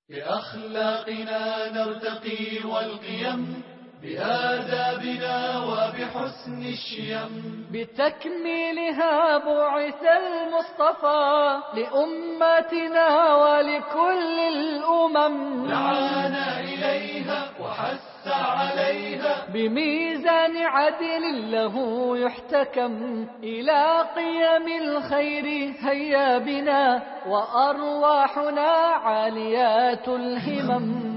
بأخلاقنا نرتقي والقيم، بآدابنا وبحسن الشيم، بتكميلها بعث المصطفى لأمتنا ولكل الأمم، دعانا إليها وحث عليها بميزان عدل له يحتكم، إلى قيم الخير هيا بنا وأرواحنا عاليات الهمم.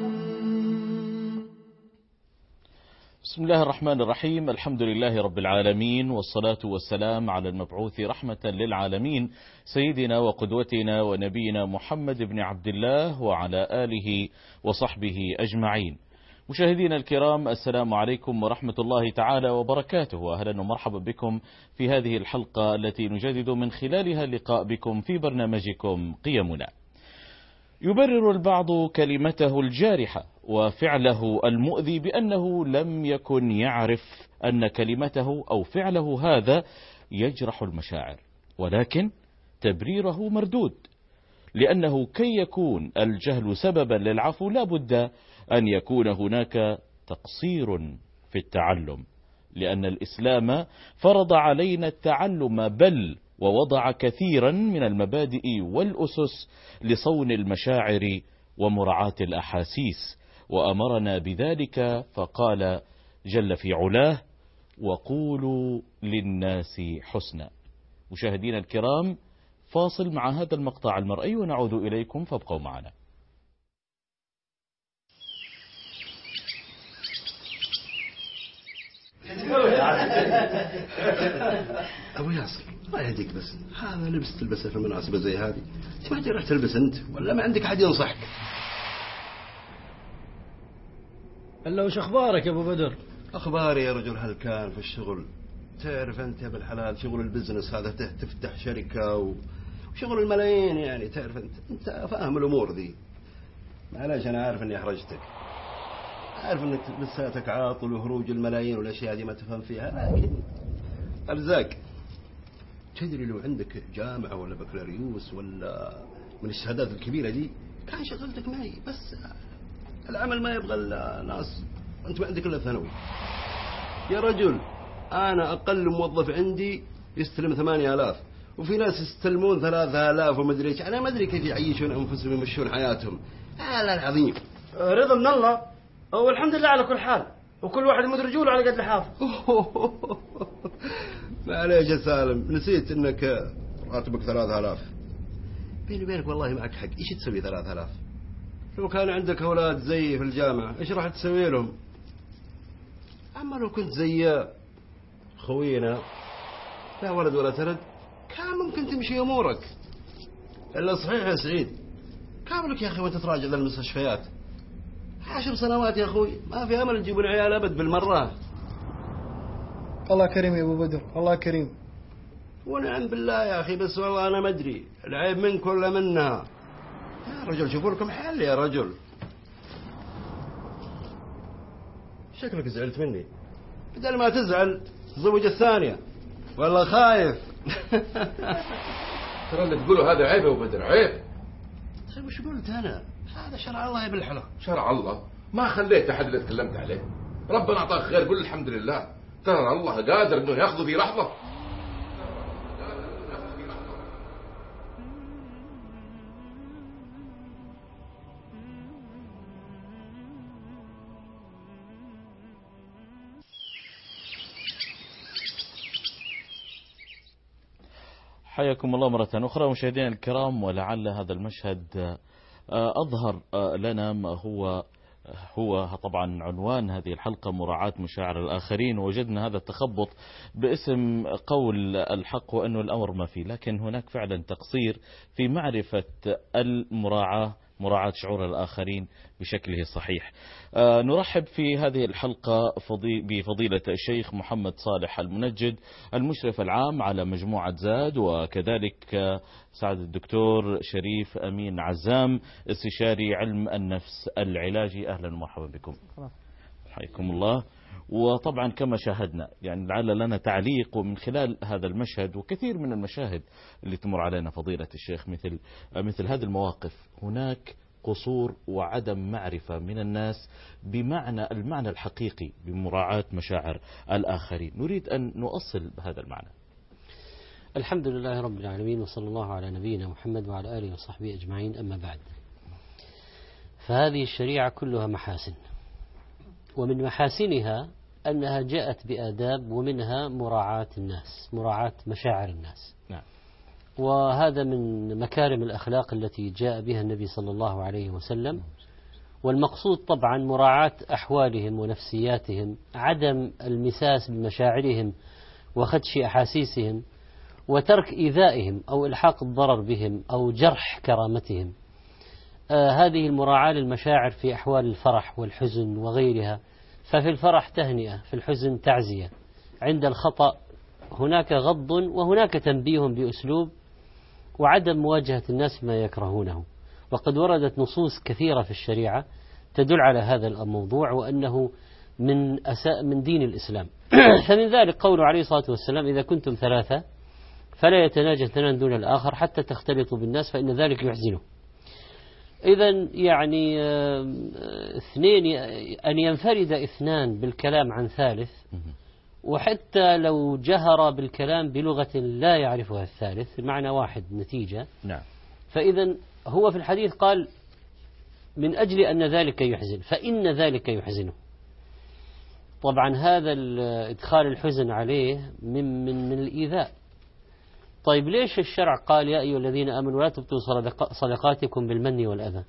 بسم الله الرحمن الرحيم. الحمد لله رب العالمين، والصلاة والسلام على المبعوث رحمة للعالمين سيدنا وقدوتنا ونبينا محمد بن عبد الله وعلى آله وصحبه أجمعين. مشاهدينا الكرام، السلام عليكم ورحمة الله تعالى وبركاته، وأهلا ومرحبا بكم في هذه الحلقة التي نجدد من خلالها اللقاء بكم في برنامجكم قيمنا. يبرر البعض كلمته الجارحة وفعله المؤذي بأنه لم يكن يعرف أن كلمته أو فعله هذا يجرح المشاعر، ولكن تبريره مردود، لأنه كي يكون الجهل سببا للعفو لا بد أن يكون هناك تقصير في التعلم، لأن الإسلام فرض علينا التعلم، بل ووضع كثيرا من المبادئ والأسس لصون المشاعر ومراعاة الأحاسيس، وأمرنا بذلك فقال جل في علاه: وقولوا للناس حسنا. مشاهدينا الكرام، فاصل مع هذا المقطع المرئي ونعود إليكم، فابقوا معنا. أبو ياسر الله يهديك، بس هذا لبس تلبسه في المناسبة زي هذه، ما تروح تلبس أنت ولا ما عندك أحد ينصحك؟ إلا وش أخبارك يا أبو بدر؟ أخباري يا رجل، هل كان في الشغل؟ تعرف أنت يا ابن الحلال شغل البزنس هذا، تفتح شركة وشغل الملايين، يعني تعرف أنت فاهم الأمور ذي. معلش أنا عارف أني أحرجتك، عارف أنك لساتك عاطل وهروج الملايين والأشياء دي ما تفهم فيها، لكن أرزاق. تدري لو عندك جامعة ولا بكالوريوس ولا من الشهادات الكبيرة دي كان شغلتك معي، بس العمل ما يبغى الناس، أنت ما عندك إلا ثانوي يا رجل. أنا أقل موظف عندي يستلم 8000، وفي ناس يستلمون 3000 ومدري إيش. أنا ما أدري كيف يعيشون أنفسهم ويمشون حياتهم. لا العظيم رضا من الله، والحمد لله على كل حال، وكل واحد يمد رجوله على قد لحافه. معليش يا سالم، نسيت إنك راتبك 3000. بيني وبينك والله معك حق، إيش تسوي 3000؟ لو كان عندك أولاد زي في الجامعة إيش راح تسوي لهم؟ أما لو كنت زي خوينا لا ولد ولا تلد كان ممكن تمشي أمورك. إلا صحيح يا سعيد، كاملك يا أخي وأنت تراجع للمستشفيات 10 سنوات يا أخوي، ما في أمل تجيبون عيال أبد بالمرة. الله كريم يا أبو بدر، الله كريم. ونعم بالله يا أخي، بس والله أنا ما أدري العيب منك ولا منها. يا رجل شوفوا لكم حل يا رجل. شكلك زعلت مني، بدل ما تزعل تزوج الثانية والله خايف. ترى اللي تقوله هذا عيب يا أبو بدر، عيب. طيب وش قلت أنا؟ هذا شرع الله يا بالحلا. شرع الله ما خليت أحد اللي تكلمت عليه، ربنا أعطاك خير، قل الحمد لله. ترى الله قادر إنه يأخذه في لحظة. حياكم الله مرة أخرى مشاهدينا الكرام، ولعل هذا المشهد أظهر لنا ما هو طبعا عنوان هذه الحلقة: مراعاة مشاعر الآخرين. ووجدنا هذا التخبط باسم قول الحق وأنه الأمر ما فيه، لكن هناك فعلا تقصير في معرفة مراعاة شعور الآخرين بشكله الصحيح. نرحب في هذه الحلقة بفضيلة الشيخ محمد صالح المنجد، المشرف العام على مجموعة زاد، وكذلك سعادة الدكتور شريف أمين عزام، استشاري علم النفس العلاجي. أهلا ومرحبا بكم. حياكم الله. وطبعا كما شاهدنا، يعني لعل لنا تعليق ومن خلال هذا المشهد وكثير من المشاهد اللي تمر علينا فضيلة الشيخ مثل هذه المواقف، هناك قصور وعدم معرفة من الناس المعنى الحقيقي بمراعاة مشاعر الآخرين. نريد أن نؤصل هذا المعنى. الحمد لله رب العالمين، وصلى الله على نبينا محمد وعلى آله وصحبه أجمعين. أما بعد، فهذه الشريعة كلها محاسن، ومن محاسنها أنها جاءت بآداب، ومنها مراعاة الناس، مراعاة مشاعر الناس. نعم. وهذا من مكارم الأخلاق التي جاء بها النبي صلى الله عليه وسلم. والمقصود طبعا مراعاة أحوالهم ونفسياتهم، عدم المساس بمشاعرهم وخدش أحاسيسهم، وترك إيذائهم أو إلحاق الضرر بهم أو جرح كرامتهم. هذه المراعاة للمشاعر في أحوال الفرح والحزن وغيرها. ففي الفرح تهنئة، في الحزن تعزية، عند الخطأ هناك غض وهناك تنبيه بأسلوب، وعدم مواجهة الناس بما يكرهونه. وقد وردت نصوص كثيرة في الشريعة تدل على هذا الموضوع، وأنه من دين الإسلام. فمن ذلك قوله عليه الصلاة والسلام: إذا كنتم ثلاثة فلا يتناجى اثنان دون الآخر حتى تختلطوا بالناس فإن ذلك يحزنه. إذن يعني اثنين، أن ينفرد اثنان بالكلام عن ثالث، وحتى لو جهر بالكلام بلغة لا يعرفها الثالث، المعنى واحد نتيجة. نعم. فإذا هو في الحديث قال: من أجل أن ذلك يحزن، فإن ذلك يحزنه. طبعا هذا إدخال الحزن عليه من الإيذاء. طيب ليش الشرع قال: يا أيها الذين آمنوا لا تبطلوا صدقاتكم بالمن والأذى؟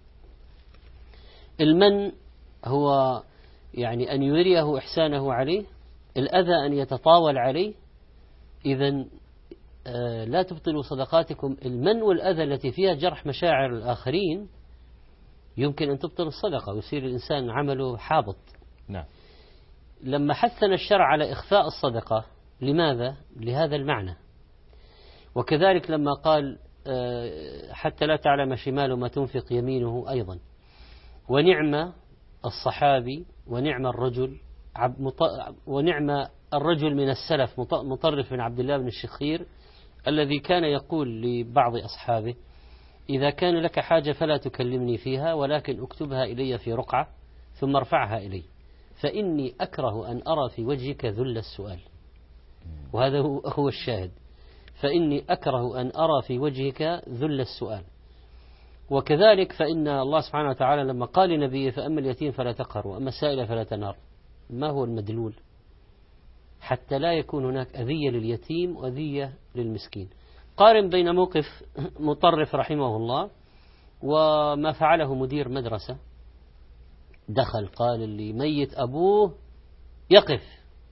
المن هو يعني أن يريه إحسانه عليه، الأذى أن يتطاول عليه. إذن لا تبطلوا صدقاتكم. المن والأذى التي فيها جرح مشاعر الآخرين يمكن أن تبطل الصدقة ويصير الإنسان عمله حابط. نعم. لما حثنا الشرع على إخفاء الصدقة، لماذا؟ لهذا المعنى. وكذلك لما قال: حتى لا تعلم شماله ما تنفق يمينه، أيضا. ونعم الصحابي ونعم الرجل ونعم الرجل من السلف مطرف بن عبد الله بن الشخير، الذي كان يقول لبعض أصحابه: إذا كان لك حاجة فلا تكلمني فيها، ولكن اكتبها إلي في رقعة ثم ارفعها إلي، فإني أكره أن أرى في وجهك ذل السؤال. وهذا هو الشاهد: فإني أكره أن أرى في وجهك ذل السؤال. وكذلك فإن الله سبحانه وتعالى لما قال لنبيه: فأما اليتيم فلا تقهر وأما السائل فلا تنهر، ما هو المدلول؟ حتى لا يكون هناك أذية لليتيم وأذية للمسكين. قارن بين موقف مطرف رحمه الله وما فعله مدير مدرسة، دخل قال: اللي ميت أبوه يقف.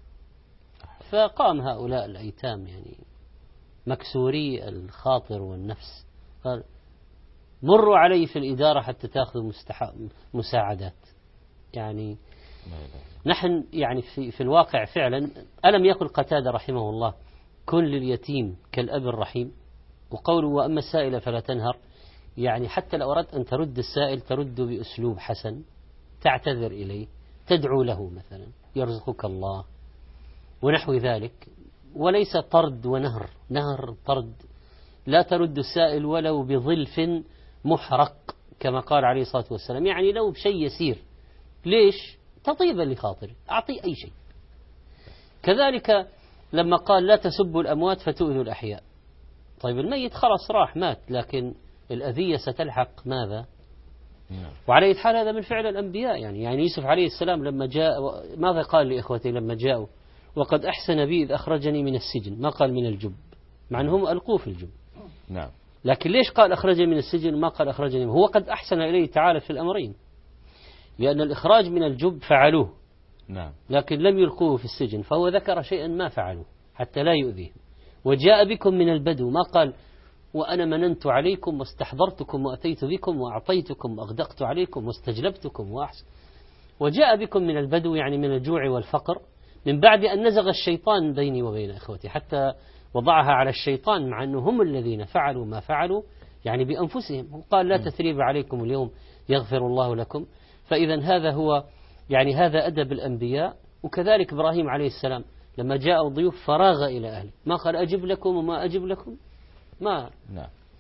فقام هؤلاء الأيتام يعني مكسوري الخاطر والنفس، قال: مروا علي في الإدارة حتى تأخذوا مساعدات. يعني نحن يعني في الواقع فعلا، ألم يقل قتادة رحمه الله: كن لليتيم كالأب الرحيم. وقوله: وأما السائل فلا تنهر، يعني حتى لو أردت أن ترد السائل ترد بأسلوب حسن، تعتذر إليه، تدعو له مثلا يرزقك الله ونحو ذلك، وليس طرد ونهر. نهر طرد، لا ترد السائل ولو بظلف محرق كما قال عليه الصلاة والسلام، يعني لو بشيء يسير. ليش؟ تطيبا لخاطر، أعطي أي شيء. كذلك لما قال: لا تسبوا الأموات فتؤذوا الأحياء. طيب الميت خلاص راح مات، لكن الأذية ستلحق ماذا؟ وعلى حال هذا من فعل الأنبياء. يعني يوسف عليه السلام لما جاء ماذا قال لإخوته لما جاءوا؟ وقد أحسن بي إذ أخرجني من السجن، ما قال من الجب، مع أنهم ألقوه في الجب. نعم. لكن ليش قال أخرجني من السجن ما قال أخرجني؟ هو قد أحسن إليه تعالى في الأمرين، لأن الإخراج من الجب فعلوه. نعم. لكن لم يلقوه في السجن، فهو ذكر شيئا ما فعلوه حتى لا يؤذيهم. وجاء بكم من البدو، ما قال وأنا مننت عليكم واستحضرتكم وأتيت بكم وأعطيتكم وأغدقت عليكم واستجلبتكم وأحسن. وجاء بكم من البدو يعني من الجوع والفقر، من بعد أن نزغ الشيطان بيني وبين إخوتي، حتى وضعها على الشيطان، مع أنه هم الذين فعلوا ما فعلوا يعني بأنفسهم. وقال: لا تثريب عليكم اليوم يغفر الله لكم. فإذا هذا هو يعني هذا أدب الأنبياء. وكذلك إبراهيم عليه السلام لما جاء الضيوف فراغ إلى أهله، ما قال أجب لكم وما أجب لكم، ما نعم.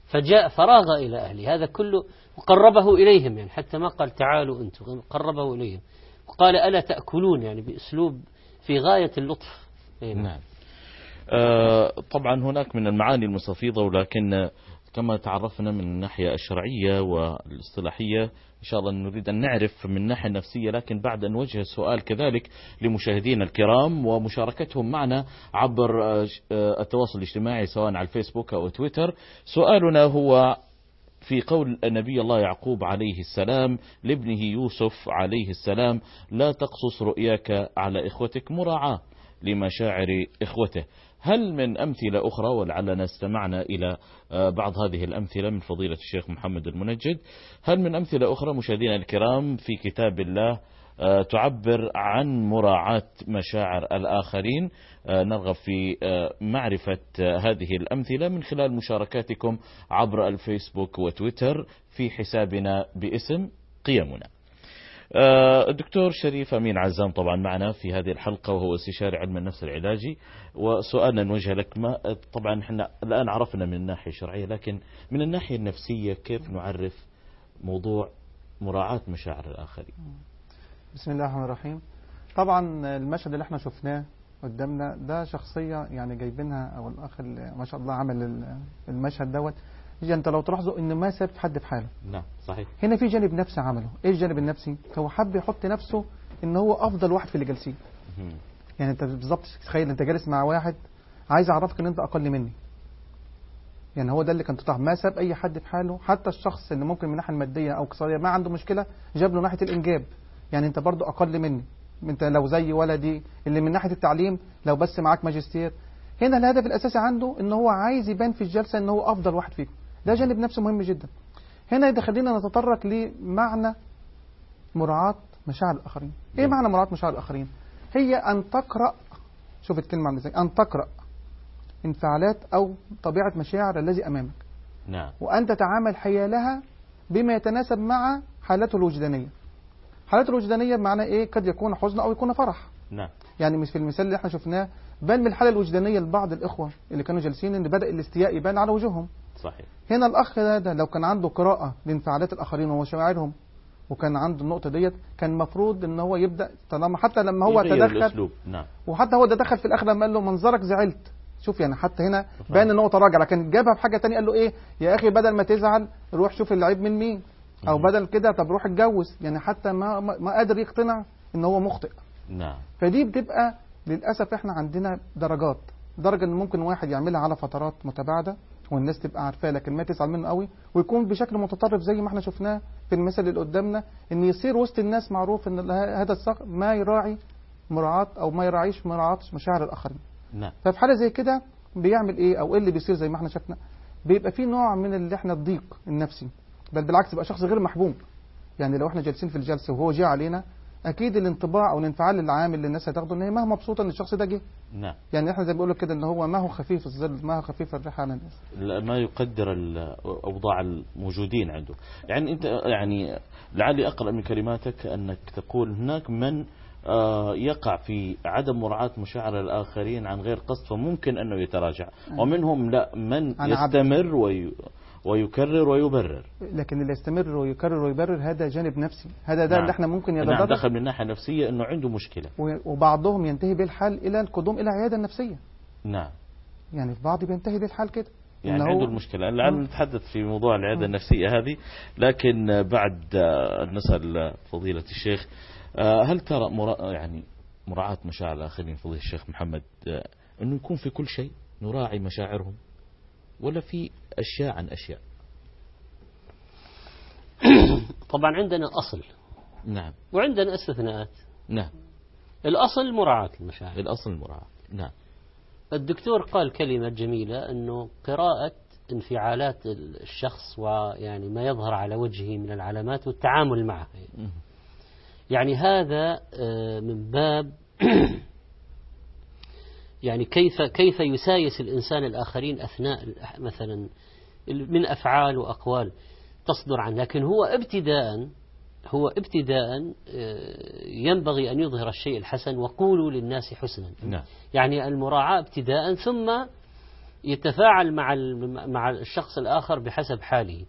فجاء فراغ إلى أهله، هذا كله وقربه إليهم، يعني حتى ما قال تعالوا أنتم، قربه إليهم وقال ألا تأكلون، يعني بأسلوب في غاية اللطف. نعم. طبعا هناك من المعاني المستفيضة، ولكن كما تعرفنا من الناحية الشرعية والاصطلاحية إن شاء الله نريد أن نعرف من الناحية النفسية، لكن بعد أن نوجه السؤال كذلك لمشاهدينا الكرام ومشاركتهم معنا عبر التواصل الاجتماعي سواء على الفيسبوك أو تويتر. سؤالنا هو في قول النبي الله يعقوب عليه السلام لابنه يوسف عليه السلام: لا تقصص رؤياك على إخوتك، مراعاة لمشاعر إخوته. هل من أمثلة أخرى، ولعلنا استمعنا إلى بعض هذه الأمثلة من فضيلة الشيخ محمد المنجد، هل من أمثلة أخرى مشاهدينا الكرام في كتاب الله تعبر عن مراعاة مشاعر الآخرين؟ نرغب في معرفة هذه الأمثلة من خلال مشاركاتكم عبر الفيسبوك وتويتر في حسابنا باسم قيمنا. الدكتور شريف أمين عزام طبعا معنا في هذه الحلقة، وهو استشاري علم النفس العلاجي، وسؤالنا نوجه لك. طبعا احنا الآن عرفنا من الناحية الشرعية، لكن من الناحية النفسية كيف نعرف موضوع مراعاة مشاعر الآخرين؟ بسم الله الرحمن الرحيم. طبعا المشهد اللي احنا شفناه قدامنا ده شخصية يعني جايبينها، او الاخ اللي ما شاء الله عمل المشهد دوت، انت لو تلاحظوا ان ما ساب حد في حاله. نعم صحيح. هنا في جانب نفسي عمله. ايه الجانب النفسي؟ هو حب يحط نفسه ان هو افضل واحد في اللي جالسين. يعني انت بالظبط تخيل انت جالس مع واحد عايز اعرفك ان انت اقل مني. يعني هو ده اللي كان تطلع، ما ساب اي حد في حاله، حتى الشخص اللي ممكن من الناحيه الماديه او اقتصاديه ما عنده مشكله جاب له ناحيه الانجاب. يعني انت برضو اقل مني، انت لو زي ولدي اللي من ناحيه التعليم لو بس معاك ماجستير. هنا الهدف الاساسي عنده ان هو عايز يبان في الجلسه ان هو افضل واحد فيكم. ده جانب نفسي مهم جدا. هنا ده خلينا نتطرق لمعنى مراعاة مشاعر الآخرين. ايه معنى مراعاة مشاعر الآخرين؟ هي أن تقرأ، شوف الكلمة عامله ازاي، أن تقرأ انفعالات أو طبيعة مشاعر الذي أمامك. نعم. وأن تتعامل حيالها بما يتناسب مع حالته الوجدانية. حالته الوجدانية بمعنى ايه؟ قد يكون حزن أو يكون فرح. نعم. يعني مش في المثال اللي احنا شفناه بان من الحالة الوجدانية لبعض الإخوة اللي كانوا جالسين ان بدأ الاستياء يبان على وجوههم. صحيح. هنا الأخ ده لو كان عنده قراءة لانفعالات الآخرين ومشاعرهم وكان عنده النقطة ديت، كان المفروض ان هو يبدأ طالما حتى لما هو تدخل. نعم. وحتى هو دخل في الآخر لما قال له منظرك زعلت. شوف يعني حتى هنا بان ان هو تراجع، لكن جابها بحاجة تانية قال له ايه يا أخي بدل ما تزعل روح شوف العيب من مين، أو بدل كده طب روح اتجوز. يعني حتى ما قادر يقتنع ان هو مخطئ. نعم. فدي بتبقى للأسف احنا عندنا درجات. درجة ان ممكن واحد يعملها على فترات متباعدة والناس تبقى عارفاه لكن ما تزعل منه قوي، ويكون بشكل متطرف زي ما احنا شفناه في المثل اللي قدامنا، ان يصير وسط الناس معروف ان هذا الشخص ما يراعي مراعاة او ما يراعيش مراعاة مشاعر الاخرين. نعم. ففي حالة زي كده بيعمل ايه او ايه اللي بيصير زي ما احنا شفنا؟ بيبقى في نوع من اللي احنا الضيق النفسي، بل بالعكس يبقى شخص غير محبوب. يعني لو احنا جالسين في الجلسة وهو جه علينا، اكيد الانطباع او الانفعال العام اللي الناس هتاخده ان هي ما مبسوطه ان الشخص ده جه. نعم. يعني احنا زي ما بيقولوا كده ان هو ما هو خفيف الظل، ما هو خفيف الريح على الناس، ما يقدر الاوضاع الموجودين عنده. يعني انت يعني لعلي اقرا من كلماتك انك تقول هناك من يقع في عدم مراعاة مشاعر الآخرين عن غير قصد فممكن أنه يتراجع، ومنهم لا من يستمر ويكرر ويبرر. لكن اللي يستمر ويكرر ويبرر هذا جانب نفسي، هذا ده نعم. اللي احنا ممكن نعم دخل من الناحية النفسية أنه عنده مشكلة، وبعضهم ينتهي بالحال إلى القدوم إلى عيادة نفسية. نعم. يعني البعض بينتهي بالحال كده، يعني عنده المشكلة. الآن نتحدث في موضوع العيادة النفسية هذه، لكن بعد نسأل فضيلة الشيخ هل ترى يعني مراعاة مشاعر الآخرين فضيلة الشيخ محمد أنه يكون في كل شيء نراعي مشاعرهم، ولا في أشياء عن أشياء؟ طبعا عندنا أصل. نعم. وعندنا استثناءات. نعم. الأصل مراعاة المشاعر. الأصل المراعاة. نعم. الدكتور قال كلمة جميلة أنه قراءة انفعالات الشخص ويعني ما يظهر على وجهه من العلامات والتعامل معها. يعني هذا من باب يعني كيف يسايس الإنسان الآخرين أثناء مثلا من أفعال وأقوال تصدر عنه، لكن هو ابتداء ينبغي أن يظهر الشيء الحسن وقولوا للناس حسنا. نعم. يعني المراعاة ابتداء، ثم يتفاعل مع الشخص الآخر بحسب حاله.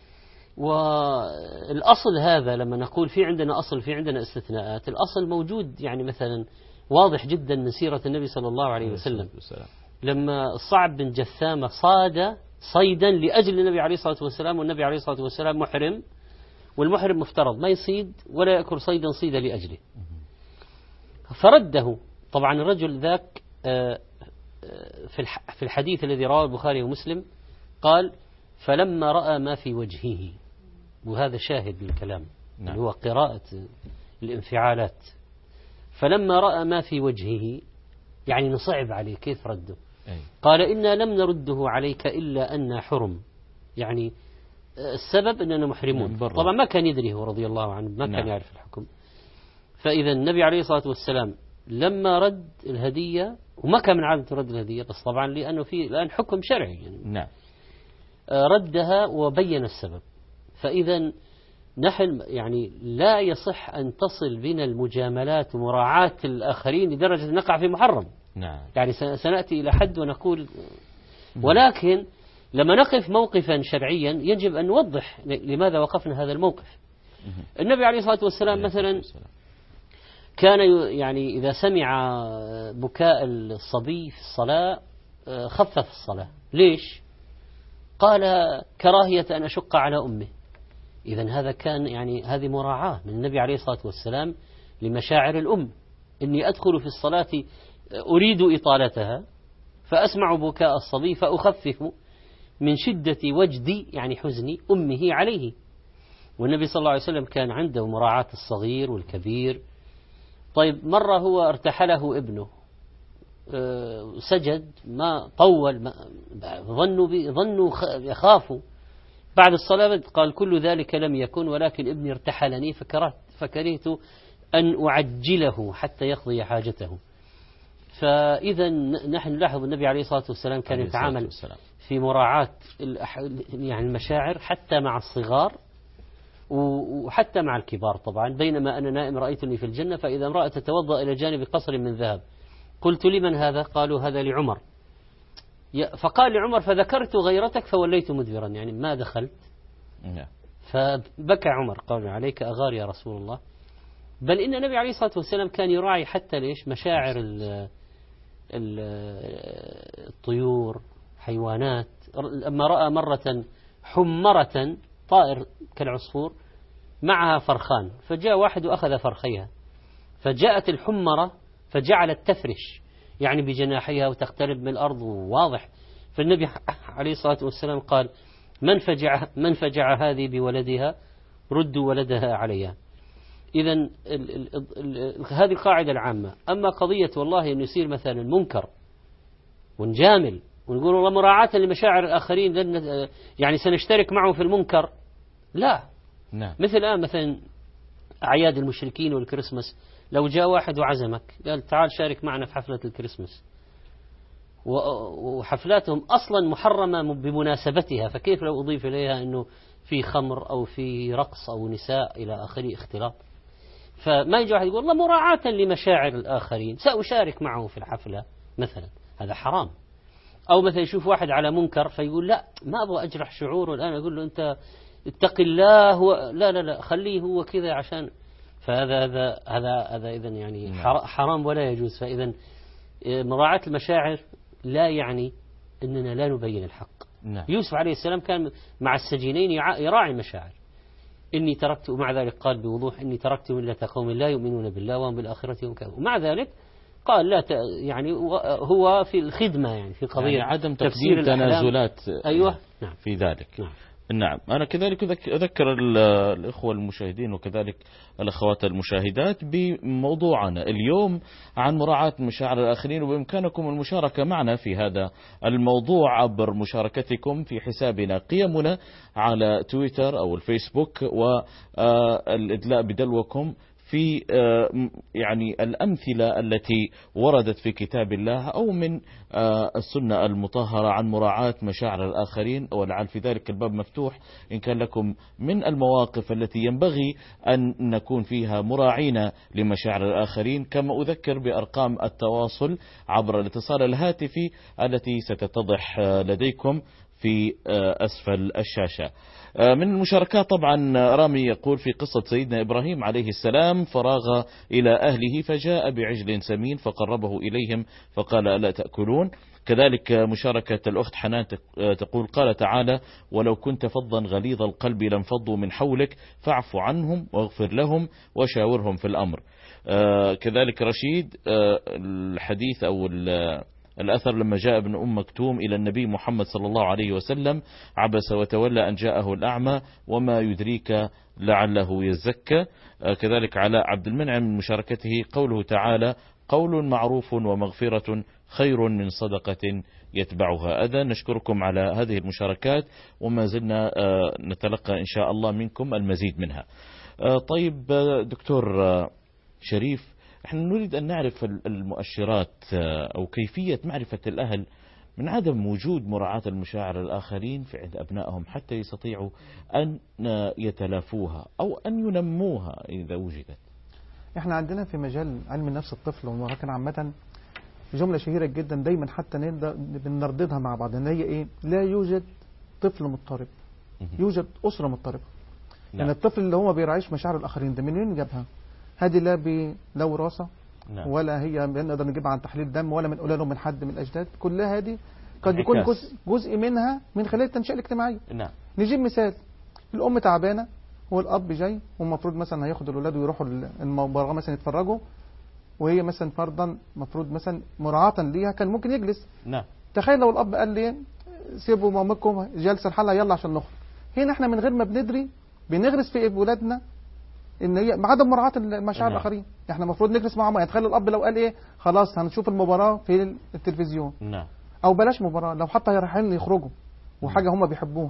والأصل هذا لما نقول في عندنا أصل في عندنا استثناءات، الأصل موجود يعني مثلا واضح جدا من سيرة النبي صلى الله عليه وسلم لما الصعب بن جثامة صاد صيدا لأجل النبي عليه الصلاة والسلام، والنبي عليه الصلاة والسلام محرم، والمحرم مفترض ما يصيد ولا يأكل صيدا صيد لأجله، فرده. طبعا الرجل ذاك في الحديث الذي رواه البخاري ومسلم قال فلما رأى ما في وجهه، وهذا شاهد للكلام اللي هو قراءة الانفعالات، فلما رأى ما في وجهه يعني نصعب عليه كيف رده، قال إنا لم نرده عليك إلا أن حرم، يعني السبب أننا محرمون. طبعا ما كان يدري هو رضي الله عنه، ما كان يعرف الحكم. فإذا النبي عليه الصلاة والسلام لما رد الهدية، وما كان من عادة رد الهدية، بس طبعا لأنه في الآن حكم شرعي يعني ردها وبين السبب. فإذا نحن يعني لا يصح أن تصل بنا المجاملات ومراعاة الآخرين لدرجة نقع في محرم. يعني سنأتي إلى حد ونقول، ولكن لما نقف موقفا شرعيا يجب أن نوضح لماذا وقفنا هذا الموقف. النبي عليه الصلاة والسلام مثلا كان يعني إذا سمع بكاء الصبي في الصلاة خفف الصلاة. ليش؟ قال كراهية أن أشق على أمه. إذن هذا كان يعني هذه مراعاة من النبي عليه الصلاة والسلام لمشاعر الأم. إني أدخل في الصلاة أريد إطالتها فأسمع بكاء الصبي فأخفف من شدة وجدي يعني حزني أمه عليه. والنبي صلى الله عليه وسلم كان عنده مراعاة الصغير والكبير. طيب مرة هو ارتحله ابنه سجد ما طول، ما ظنوا يخافوا. بعد الصلاة قال كل ذلك لم يكن، ولكن ابني ارتحلني فكرهت أن أعجله حتى يقضي حاجته. فإذا نحن نلاحظ النبي عليه الصلاة والسلام كان يتعامل في مراعاة يعني المشاعر حتى مع الصغار وحتى مع الكبار. طبعا بينما أنا نائم رأيتني في الجنة فإذا امرأة تتوضأ إلى جانب قصر من ذهب قلت لمن هذا؟ قالوا هذا لعمر. فقال لعمر فذكرت غيرتك فوليت مدبرا، يعني ما دخلت. فبكى عمر قال عليك أغار يا رسول الله. بل إن النبي عليه الصلاة والسلام كان يراعي حتى ليش مشاعر الطيور حيوانات. لما رأى مرة حمرة طائر كالعصفور معها فرخان فجاء واحد وأخذ فرخيها، فجاءت الحمرة فجعلت تفرش يعني بجناحيها وتقترب من الأرض واضح. فالنبي عليه الصلاة والسلام قال من فجع هذه بولدها ردوا ولدها عليها. إذن هذه القاعدة العامة. أما قضية والله أن يصير مثلا منكر ونجامل ونقول والله مراعاة لمشاعر الآخرين لن يعني سنشترك معه في المنكر، لا. مثل الآن مثلا أعياد المشركين والكريسماس، لو جاء واحد وعزمك قال تعال شارك معنا في حفلة الكريسماس، وحفلاتهم أصلا محرمة بمناسبتها، فكيف لو أضيف إليها أنه في خمر أو في رقص أو نساء إلى آخره اختلاط. فما يجي واحد يقول والله مراعاة لمشاعر الآخرين سأشارك معه في الحفلة مثلا، هذا حرام. أو مثلا يشوف واحد على منكر فيقول لا ما أبغى أجرح شعوره الآن أقول له أنت اتق الله لا خليه هو كذا عشان. فهذا إذن يعني حرام ولا يجوز. فإذا مراعاة المشاعر لا يعني أننا لا نبين الحق. يوسف عليه السلام كان مع السجينين يراعي المشاعر. إني تركت، ومع ذلك قال بوضوح إني تركت ملة قوم لا يؤمنون بالله وهم بالآخرة هم كافرون. ومع ذلك قال لا يعني هو في الخدمة يعني في قضية يعني عدم تقديم تنازلات. أيوة نعم. في ذلك نعم. أنا كذلك أذكر الإخوة المشاهدين وكذلك الأخوات المشاهدات بموضوعنا اليوم عن مراعاة مشاعر الآخرين، وبإمكانكم المشاركة معنا في هذا الموضوع عبر مشاركتكم في حسابنا قيمنا على تويتر أو الفيسبوك، والإدلاء بدلوكم في يعني الأمثلة التي وردت في كتاب الله أو من السنة المطهرة عن مراعاة مشاعر الآخرين، ولعل في ذلك الباب مفتوح إن كان لكم من المواقف التي ينبغي أن نكون فيها مراعين لمشاعر الآخرين. كما أذكر بأرقام التواصل عبر الاتصال الهاتفي التي ستتضح لديكم في أسفل الشاشة. من المشاركات طبعا رامي يقول في قصة سيدنا إبراهيم عليه السلام فراغ إلى أهله فجاء بعجل سمين فقربه إليهم فقال ألا تأكلون. كذلك مشاركة الأخت حنان تقول قال تعالى ولو كنت فظا غليظ القلب لانفضوا من حولك فاعف عنهم واغفر لهم وشاورهم في الأمر. كذلك رشيد الحديث أو الأثر لما جاء ابن أم مكتوم إلى النبي محمد صلى الله عليه وسلم عبس وتولى أن جاءه الأعمى وما يدريك لعله يزكى. كذلك علاء عبد المنعم من مشاركته قوله تعالى قول معروف ومغفرة خير من صدقة يتبعها أذى. نشكركم على هذه المشاركات وما زلنا نتلقى إن شاء الله منكم المزيد منها. طيب دكتور شريف، احنا نريد أن نعرف المؤشرات أو كيفية معرفة الأهل من عدم وجود مراعاة المشاعر الآخرين في عند أبنائهم حتى يستطيعوا أن يتلافوها أو أن ينموها إذا وجدت. احنا عندنا في مجال علم النفس الطفل والمراهقين عامة جملة شهيرة جدا دايما حتى بنرددها مع بعض ان هي ايه؟ لا يوجد طفل مضطرب، يوجد أسرة مضطربة. يعني الطفل اللي هو ما بيراعيش مشاعر الآخرين ده منين جابها؟ هذه لا وراثة ولا هي بنقدر نجيبها عن تحليل دم ولا بنقولها له من حد من الأجداد، كلها هذه قد يكون جزء منها من خلال التنشئة الاجتماعية. نجيب مثال، الأم تعبانة والأب جاي والمفروض مثلا هياخد الأولاد ويروحوا المباراة مثلا يتفرجوا، وهي مثلا فرضا مفروض مثلا مراعاة ليها كان ممكن يجلس. تخيل لو الأب قال لي سيبوا مامكم جالسة الحلقة يلا عشان نخرج. هنا احنا من غير ما بندري بنغرس في أولادنا ان هي عدم مراعاة المشاعر الاخرين. احنا المفروض نجلس معهم. يعني تخيل الاب لو قال ايه خلاص هنشوف المباراة في التلفزيون او بلاش مباراة، لو حتى رايحين يخرجوا وحاجة هم بيحبوها.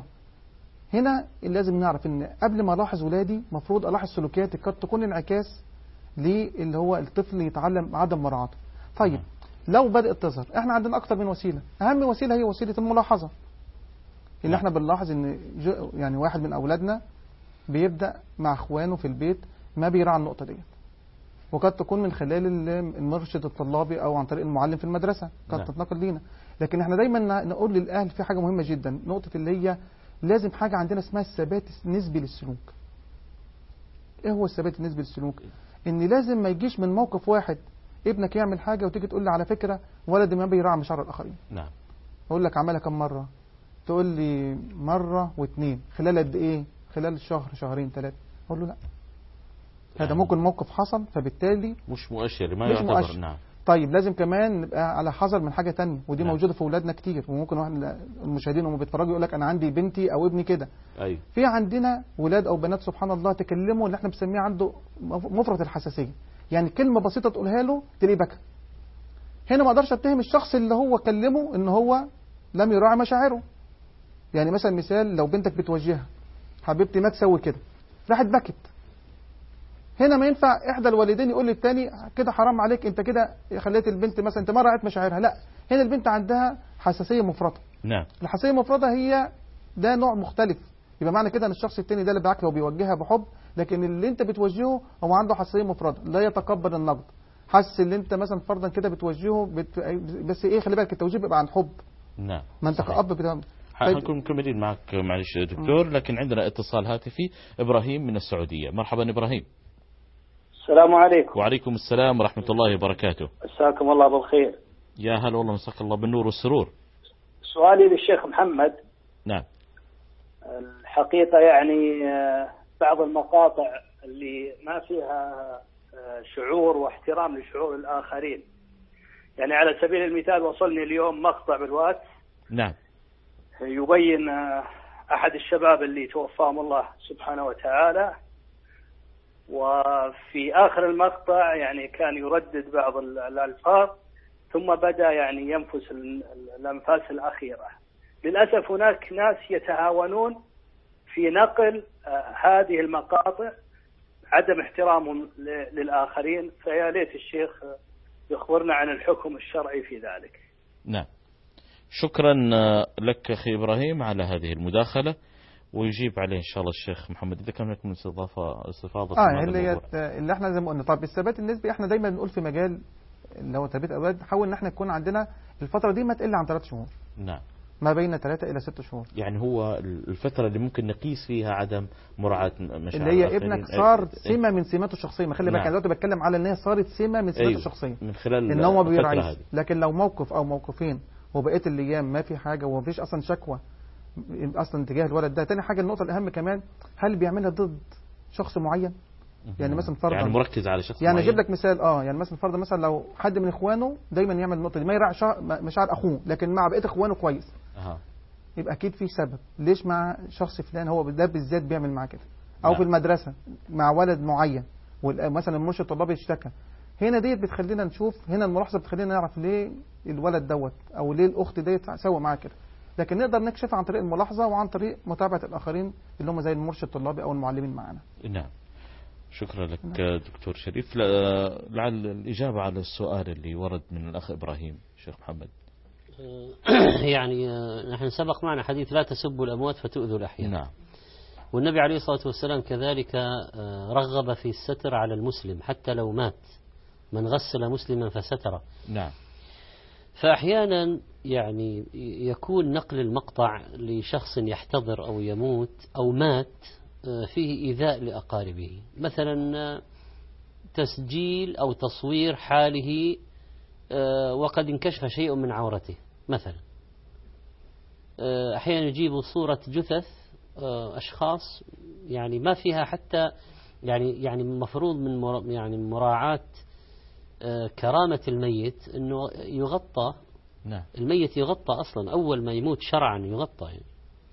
هنا لازم نعرف ان قبل ما الاحظ ولادي مفروض الاحظ سلوكياتي قد تكون انعكاس اللي هو الطفل يتعلم عدم مراعاته. طيب لو بدأت تظهر احنا عندنا اكتر من وسيلة، اهم وسيلة هي وسيلة الملاحظة. اللي احنا بنلاحظ ان يعني واحد من اولادنا بيبدأ مع اخوانه في البيت ما بيراعي النقطة دي، وقد تكون من خلال المرشد الطلابي او عن طريق المعلم في المدرسة قد تتنقل لينا. لكن احنا دايما نقول للاهل في حاجة مهمة جدا، نقطة اللي هي لازم حاجة عندنا اسمها الثبات النسبي للسلوك. ايه هو الثبات النسبي للسلوك؟ ان لازم ما يجيش من موقف واحد ابنك يعمل حاجة وتيجي تقول لي على فكرة ولدي ما بيراعي مشاعر الاخرين. اقول لك عملها كم مرة؟ تقول لي مرة واثنين. خلال قد ايه؟ خلال شهر شهرين ثلاثة. اقول له لا، هذا ممكن موقف حصل فبالتالي مش مؤشر، ما يعتبر مؤشر. طيب لازم كمان نبقى على حذر من حاجة تانية، ودي موجودة في أولادنا كتير، وممكن واحد المشاهدين وهم بيتفرجوا يقول لك أنا عندي بنتي أو ابني كده. في عندنا ولاد أو بنات سبحان الله تكلموا اللي احنا بنسميه عنده مفرط الحساسية، يعني كلمة بسيطة تقولها له تلاقيه بكى. هنا ما اقدرش اتهم الشخص اللي هو كلمه ان هو لم يراعي مشاعره. يعني مثلا مثال، لو بنتك بتوجهها حبيبتي ما تسوي كده، راحت بكت، هنا ما ينفع احدى الوالدين يقول للتاني كده حرام عليك انت كده خليت البنت مثلا انت ما راعيت مشاعرها. لا، هنا البنت عندها حساسيه مفرطه. الحساسيه المفرطه هي ده نوع مختلف، يبقى معنى كده ان الشخص التاني ده اللي بالعكس هو بيوجهها بحب، لكن اللي انت بتوجهه هو عنده حساسيه مفرطه لا يتقبل النقد. حاسس ان انت مثلا فرضا كده بتوجهه بس ايه، خلي بالك التوجيه بيبقى عن حب. ما انت كأب هنكون مكملين معك معلش دكتور، لكن عندنا اتصال هاتفي. إبراهيم من السعودية. مرحبا إبراهيم. السلام عليكم. وعليكم السلام ورحمة الله وبركاته. مساكم الله بالخير. يا هلا والله، مساك الله بالنور والسرور. سؤالي للشيخ محمد. نعم. الحقيقة يعني بعض المقاطع اللي ما فيها شعور واحترام لشعور الآخرين، يعني على سبيل المثال وصلني اليوم مقطع بالواتس. نعم. يبين أحد الشباب اللي توفاهم الله سبحانه وتعالى، وفي آخر المقطع يعني كان يردد بعض الألفاظ ثم بدأ يعني ينفس الأنفاس الأخيرة. للأسف هناك ناس يتهاونون في نقل هذه المقاطع عدم احترامهم للآخرين، فيا ليت الشيخ يخبرنا عن الحكم الشرعي في ذلك. نعم، شكرا لك أخي إبراهيم على هذه المداخلة، ويجيب عليه إن شاء الله الشيخ محمد إذا كان لكم استفاضة اللي احنا زي ما قلنا. طب الثبات النسبي احنا دايما بنقول في مجال اللي هو تربية الأولاد نحاول ان احنا يكون عندنا الفترة دي ما تقل عن 3 شهور. نعم، ما بين 3 إلى 6 شهور. يعني هو الفترة اللي ممكن نقيس فيها عدم مراعاة مشاعر اللي هي ابنك صار سمة من سماته الشخصية. ما خلي بالك، نعم. انا دلوقتي بتكلم على ان هي صارت سمة من سماته الشخصية من خلال ان هو ما بيراعيش. لكن لو موقف او موقفين وبقيت الايام ما في حاجة ومفيش اصلا شكوى اصلا تجاه الولد ده. تاني حاجة، النقطة الأهم كمان، هل بيعملها ضد شخص معين؟ يعني مثلا فرضا، يعني مركز على شخص يعني معين. اجيب لك مثال، يعني مثلا فرضا مثلا لو حد من اخوانه دايما يعمل النقطة دي، ما يراعي مشاعر اخوه، لكن مع بقية اخوانه كويس. يبقى اكيد في سبب ليش مع شخص فلان هو ده بالذات بيعمل معاه كده. او نعم. في المدرسة مع ولد معين مثلا المرشد الطلابي اشتكى، هنا ديت بتخلينا نشوف، هنا الملاحظة بتخلينا نعرف ليه الولد دوت او ليه الاخت ديت سوى معاه كده. لكن نقدر نكشف عن طريق الملاحظة وعن طريق متابعة الآخرين اللي هم زي المرشد الطلابي أو المعلمين معنا. نعم، شكرا لك دكتور شريف. لعل الإجابة على السؤال اللي ورد من الأخ إبراهيم شيخ محمد. يعني نحن سبق معنا حديث لا تسبوا الأموات فتؤذوا الأحياء. نعم. والنبي عليه الصلاة والسلام كذلك رغب في الستر على المسلم حتى لو مات، من غسل مسلما فستره. نعم. فأحيانا يعني يكون نقل المقطع لشخص يحتضر أو يموت أو مات فيه إيذاء لأقاربه، مثلا تسجيل أو تصوير حاله وقد انكشف شيء من عورته مثلا. أحيانا يجيبوا صورة جثث أشخاص يعني ما فيها حتى يعني مفروض من يعني مراعاة كرامة الميت أنه يغطى. نعم. الميت يغطى أصلا أول ما يموت شرعا يغطى، يعني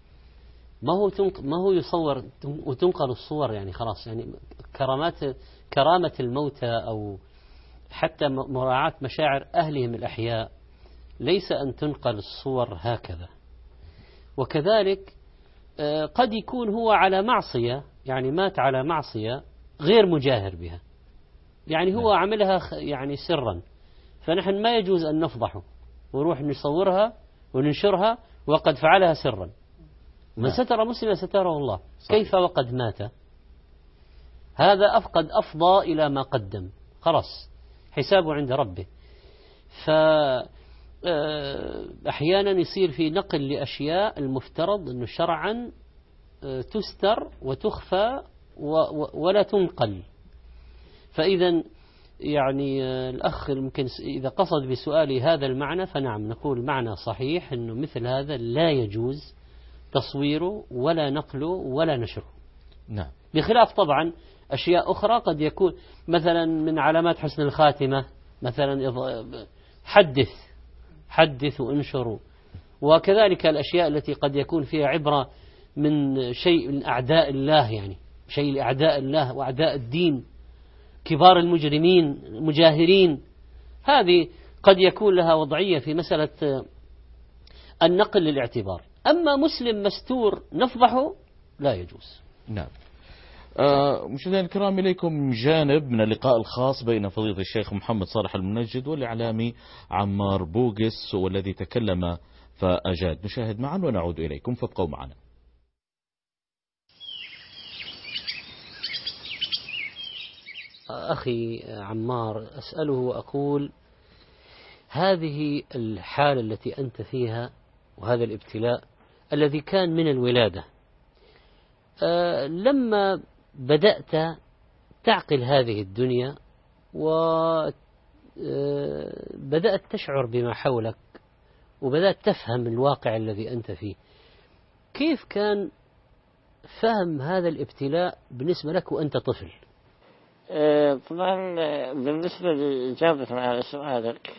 ما هو يصور وتنقل الصور، يعني خلاص يعني كرامة الموتى أو حتى مراعاة مشاعر أهلهم الأحياء، ليس أن تنقل الصور هكذا. وكذلك قد يكون هو على معصية، يعني مات على معصية غير مجاهر بها، يعني هو عملها يعني سرا، فنحن ما يجوز أن نفضحه ونروح نصورها وننشرها وقد فعلها سرا. من ستر مسلما ستره الله. كيف وقد مات؟ هذا قد أفضى إلى ما قدم، خلاص حسابه عند ربه. فأحيانا يصير في نقل لأشياء المفترض أنه شرعا تستر وتخفى ولا تنقل. فإذا يعني الأخ يمكن إذا قصد بسؤالي هذا المعنى فنعم نقول معنى صحيح، أنه مثل هذا لا يجوز تصويره ولا نقله ولا نشره. نعم. بخلاف طبعا أشياء أخرى قد يكون مثلا من علامات حسن الخاتمة، مثلا حدث وانشروا، وكذلك الأشياء التي قد يكون فيها عبرة من شيء من أعداء الله، يعني شيء لأعداء الله وأعداء الدين، كبار المجرمين المجاهرين، هذه قد يكون لها وضعية في مسألة النقل للاعتبار. أما مسلم مستور نفضحه لا يجوز. نعم. مشاهدينا الكرام، إليكم جانب من اللقاء الخاص بين فضيلة الشيخ محمد صالح المنجد والإعلامي عمار بوغس والذي تكلم فأجاد. نشاهد معا ونعود إليكم، فابقوا معنا. أخي عمار أسأله وأقول هذه الحالة التي أنت فيها وهذا الابتلاء الذي كان من الولادة، لما بدأت تعقل هذه الدنيا وبدأت تشعر بما حولك وبدأت تفهم الواقع الذي أنت فيه، كيف كان فهم هذا الابتلاء بالنسبة لك وأنت طفل؟ طبعا بالنسبة لإجابة على سؤالك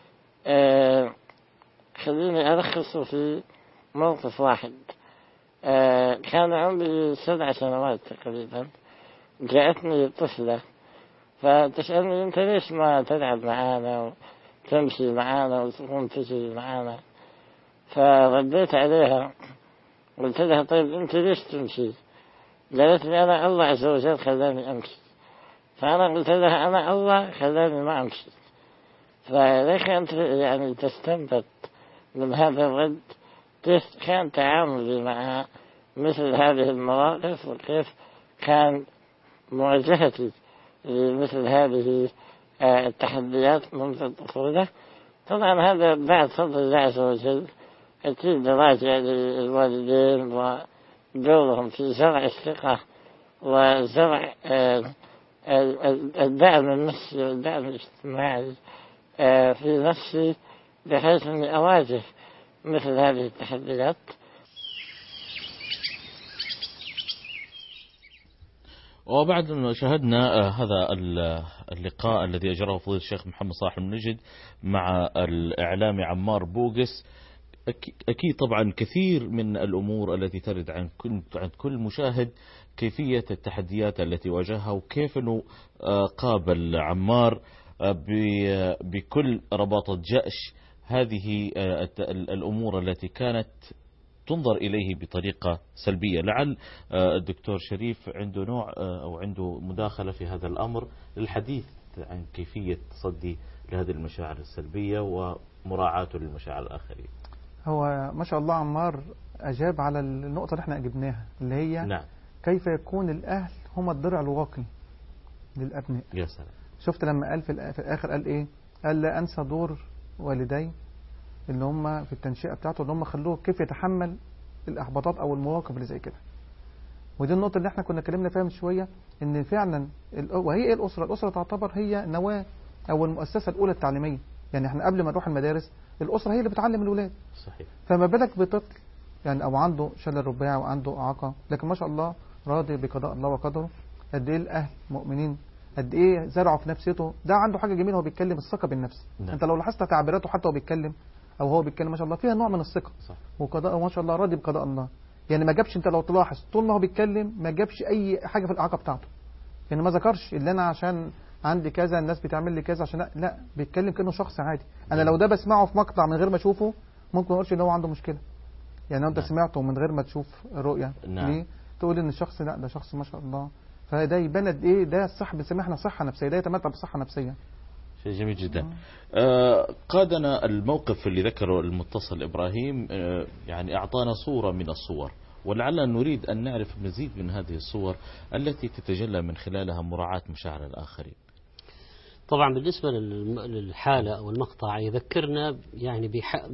خليني ألخصه في موقف واحد. كان عمري 7 سنوات تقريبا، جاءتني طفلة فتسألني أنت ليش ما تلعب معانا وتمشي معانا وتقوم تجري معانا؟ فرديت عليها قلت لها طيب أنت ليش تمشي؟ قالت لي أنا الله عز وجل خلاني أمشي. فأنا قلت لها أنا الله خلاني ما أمشي. فليش أنت يعني تستنبط من هذا الرد كيف كان تعاملي مع مثل هذه المواقف، وكيف كان مواجهتي لمثل هذه التحديات منذ الطفولة؟ طبعا هذا بعد فضل الله عز وجل أكيد راجع للوالدين ودورهم في زرع الثقة وزرع الدعم النفسي والدعم الاجتماعي في نفسي، بحيث أني أواجه مثل هذه التحديات. وبعد ما شاهدنا هذا اللقاء الذي أجراه فضيلة الشيخ محمد صالح المنجد مع الإعلامي عمار بوقس، أكيد طبعا كثير من الأمور التي ترد عن كل مشاهد، كيفية التحديات التي واجهها، وكيف أنه قابل عمار بكل رباطة جأش هذه الأمور التي كانت تنظر إليه بطريقة سلبية. لعل الدكتور شريف عنده نوع أو عنده مداخلة في هذا الأمر للحديث عن كيفية تصدي لهذه المشاعر السلبية ومراعاته للمشاعر الآخرين. هو ما شاء الله عمار أجاب على النقطة اللي احنا أجبناها، اللي هي نعم. كيف يكون الأهل هم الضرع الواقي للأبناء. يا سلام. شفت لما قال في الآخر قال إيه؟ قال لا أنسى دور والدي اللي هم في التنشئة بتاعته، اللي هم خلوه كيف يتحمل الإحباطات أو المواقف اللي زي كده. ودي النقطة اللي احنا كنا اتكلمنا فيها من شوية، إن فعلا وهي إيه الأسرة؟ الأسرة تعتبر هي نواة أو المؤسسة الأولى التعليمية. يعني احنا قبل ما نروح المدارس الأسرة هي اللي بتعلم الأولاد. صحيح. فما بالك بطفل يعني أو عنده شلل رباعي وعنده إعاقة، لكن ما شاء الله راضي بقضاء الله وقدره. قد إيه الأهل مؤمنين، قد إيه زرعوا في نفسيته. ده عنده حاجة جميلة، هو بيتكلم الثقة بالنفس. نعم. أنت لو لاحظت تعبيراته حتى هو بيتكلم أو هو بيتكلم ما شاء الله فيها نوع من الثقة. صح. وقضاء ما شاء الله راضي بقضاء الله. يعني ما جابش، أنت لو تلاحظ طول ما هو بيتكلم ما جابش أي حاجة في الإعاقة بتاعته. يعني ما ذكرش اللي أنا عشان عندي كذا الناس بتعمل لي كذا عشان لا بيتكلم كأنه شخص عادي. أنا لو ده بسمعه في مقطع من غير ما أشوفه ممكن ما أقولش إن هو عنده مشكلة. يعني أنت سمعته من غير ما تشوف الرؤية. نعم. ليه؟ تقول إن الشخص لا ده شخص ما شاء الله. فده يبان قد إيه ده الصح، بنسميه إحنا صحة نفسية، ده يتمتع بصحة نفسية. شيء جميل جدا. قادنا الموقف اللي ذكره المتصل إبراهيم، يعني أعطانا صورة من الصور، ولعلنا نريد أن نعرف مزيد من هذه الصور التي تتجلى من خلالها مراعاة مشاعر الآخرين. طبعا بالنسبة للحالة أو المقطع يذكرنا يعني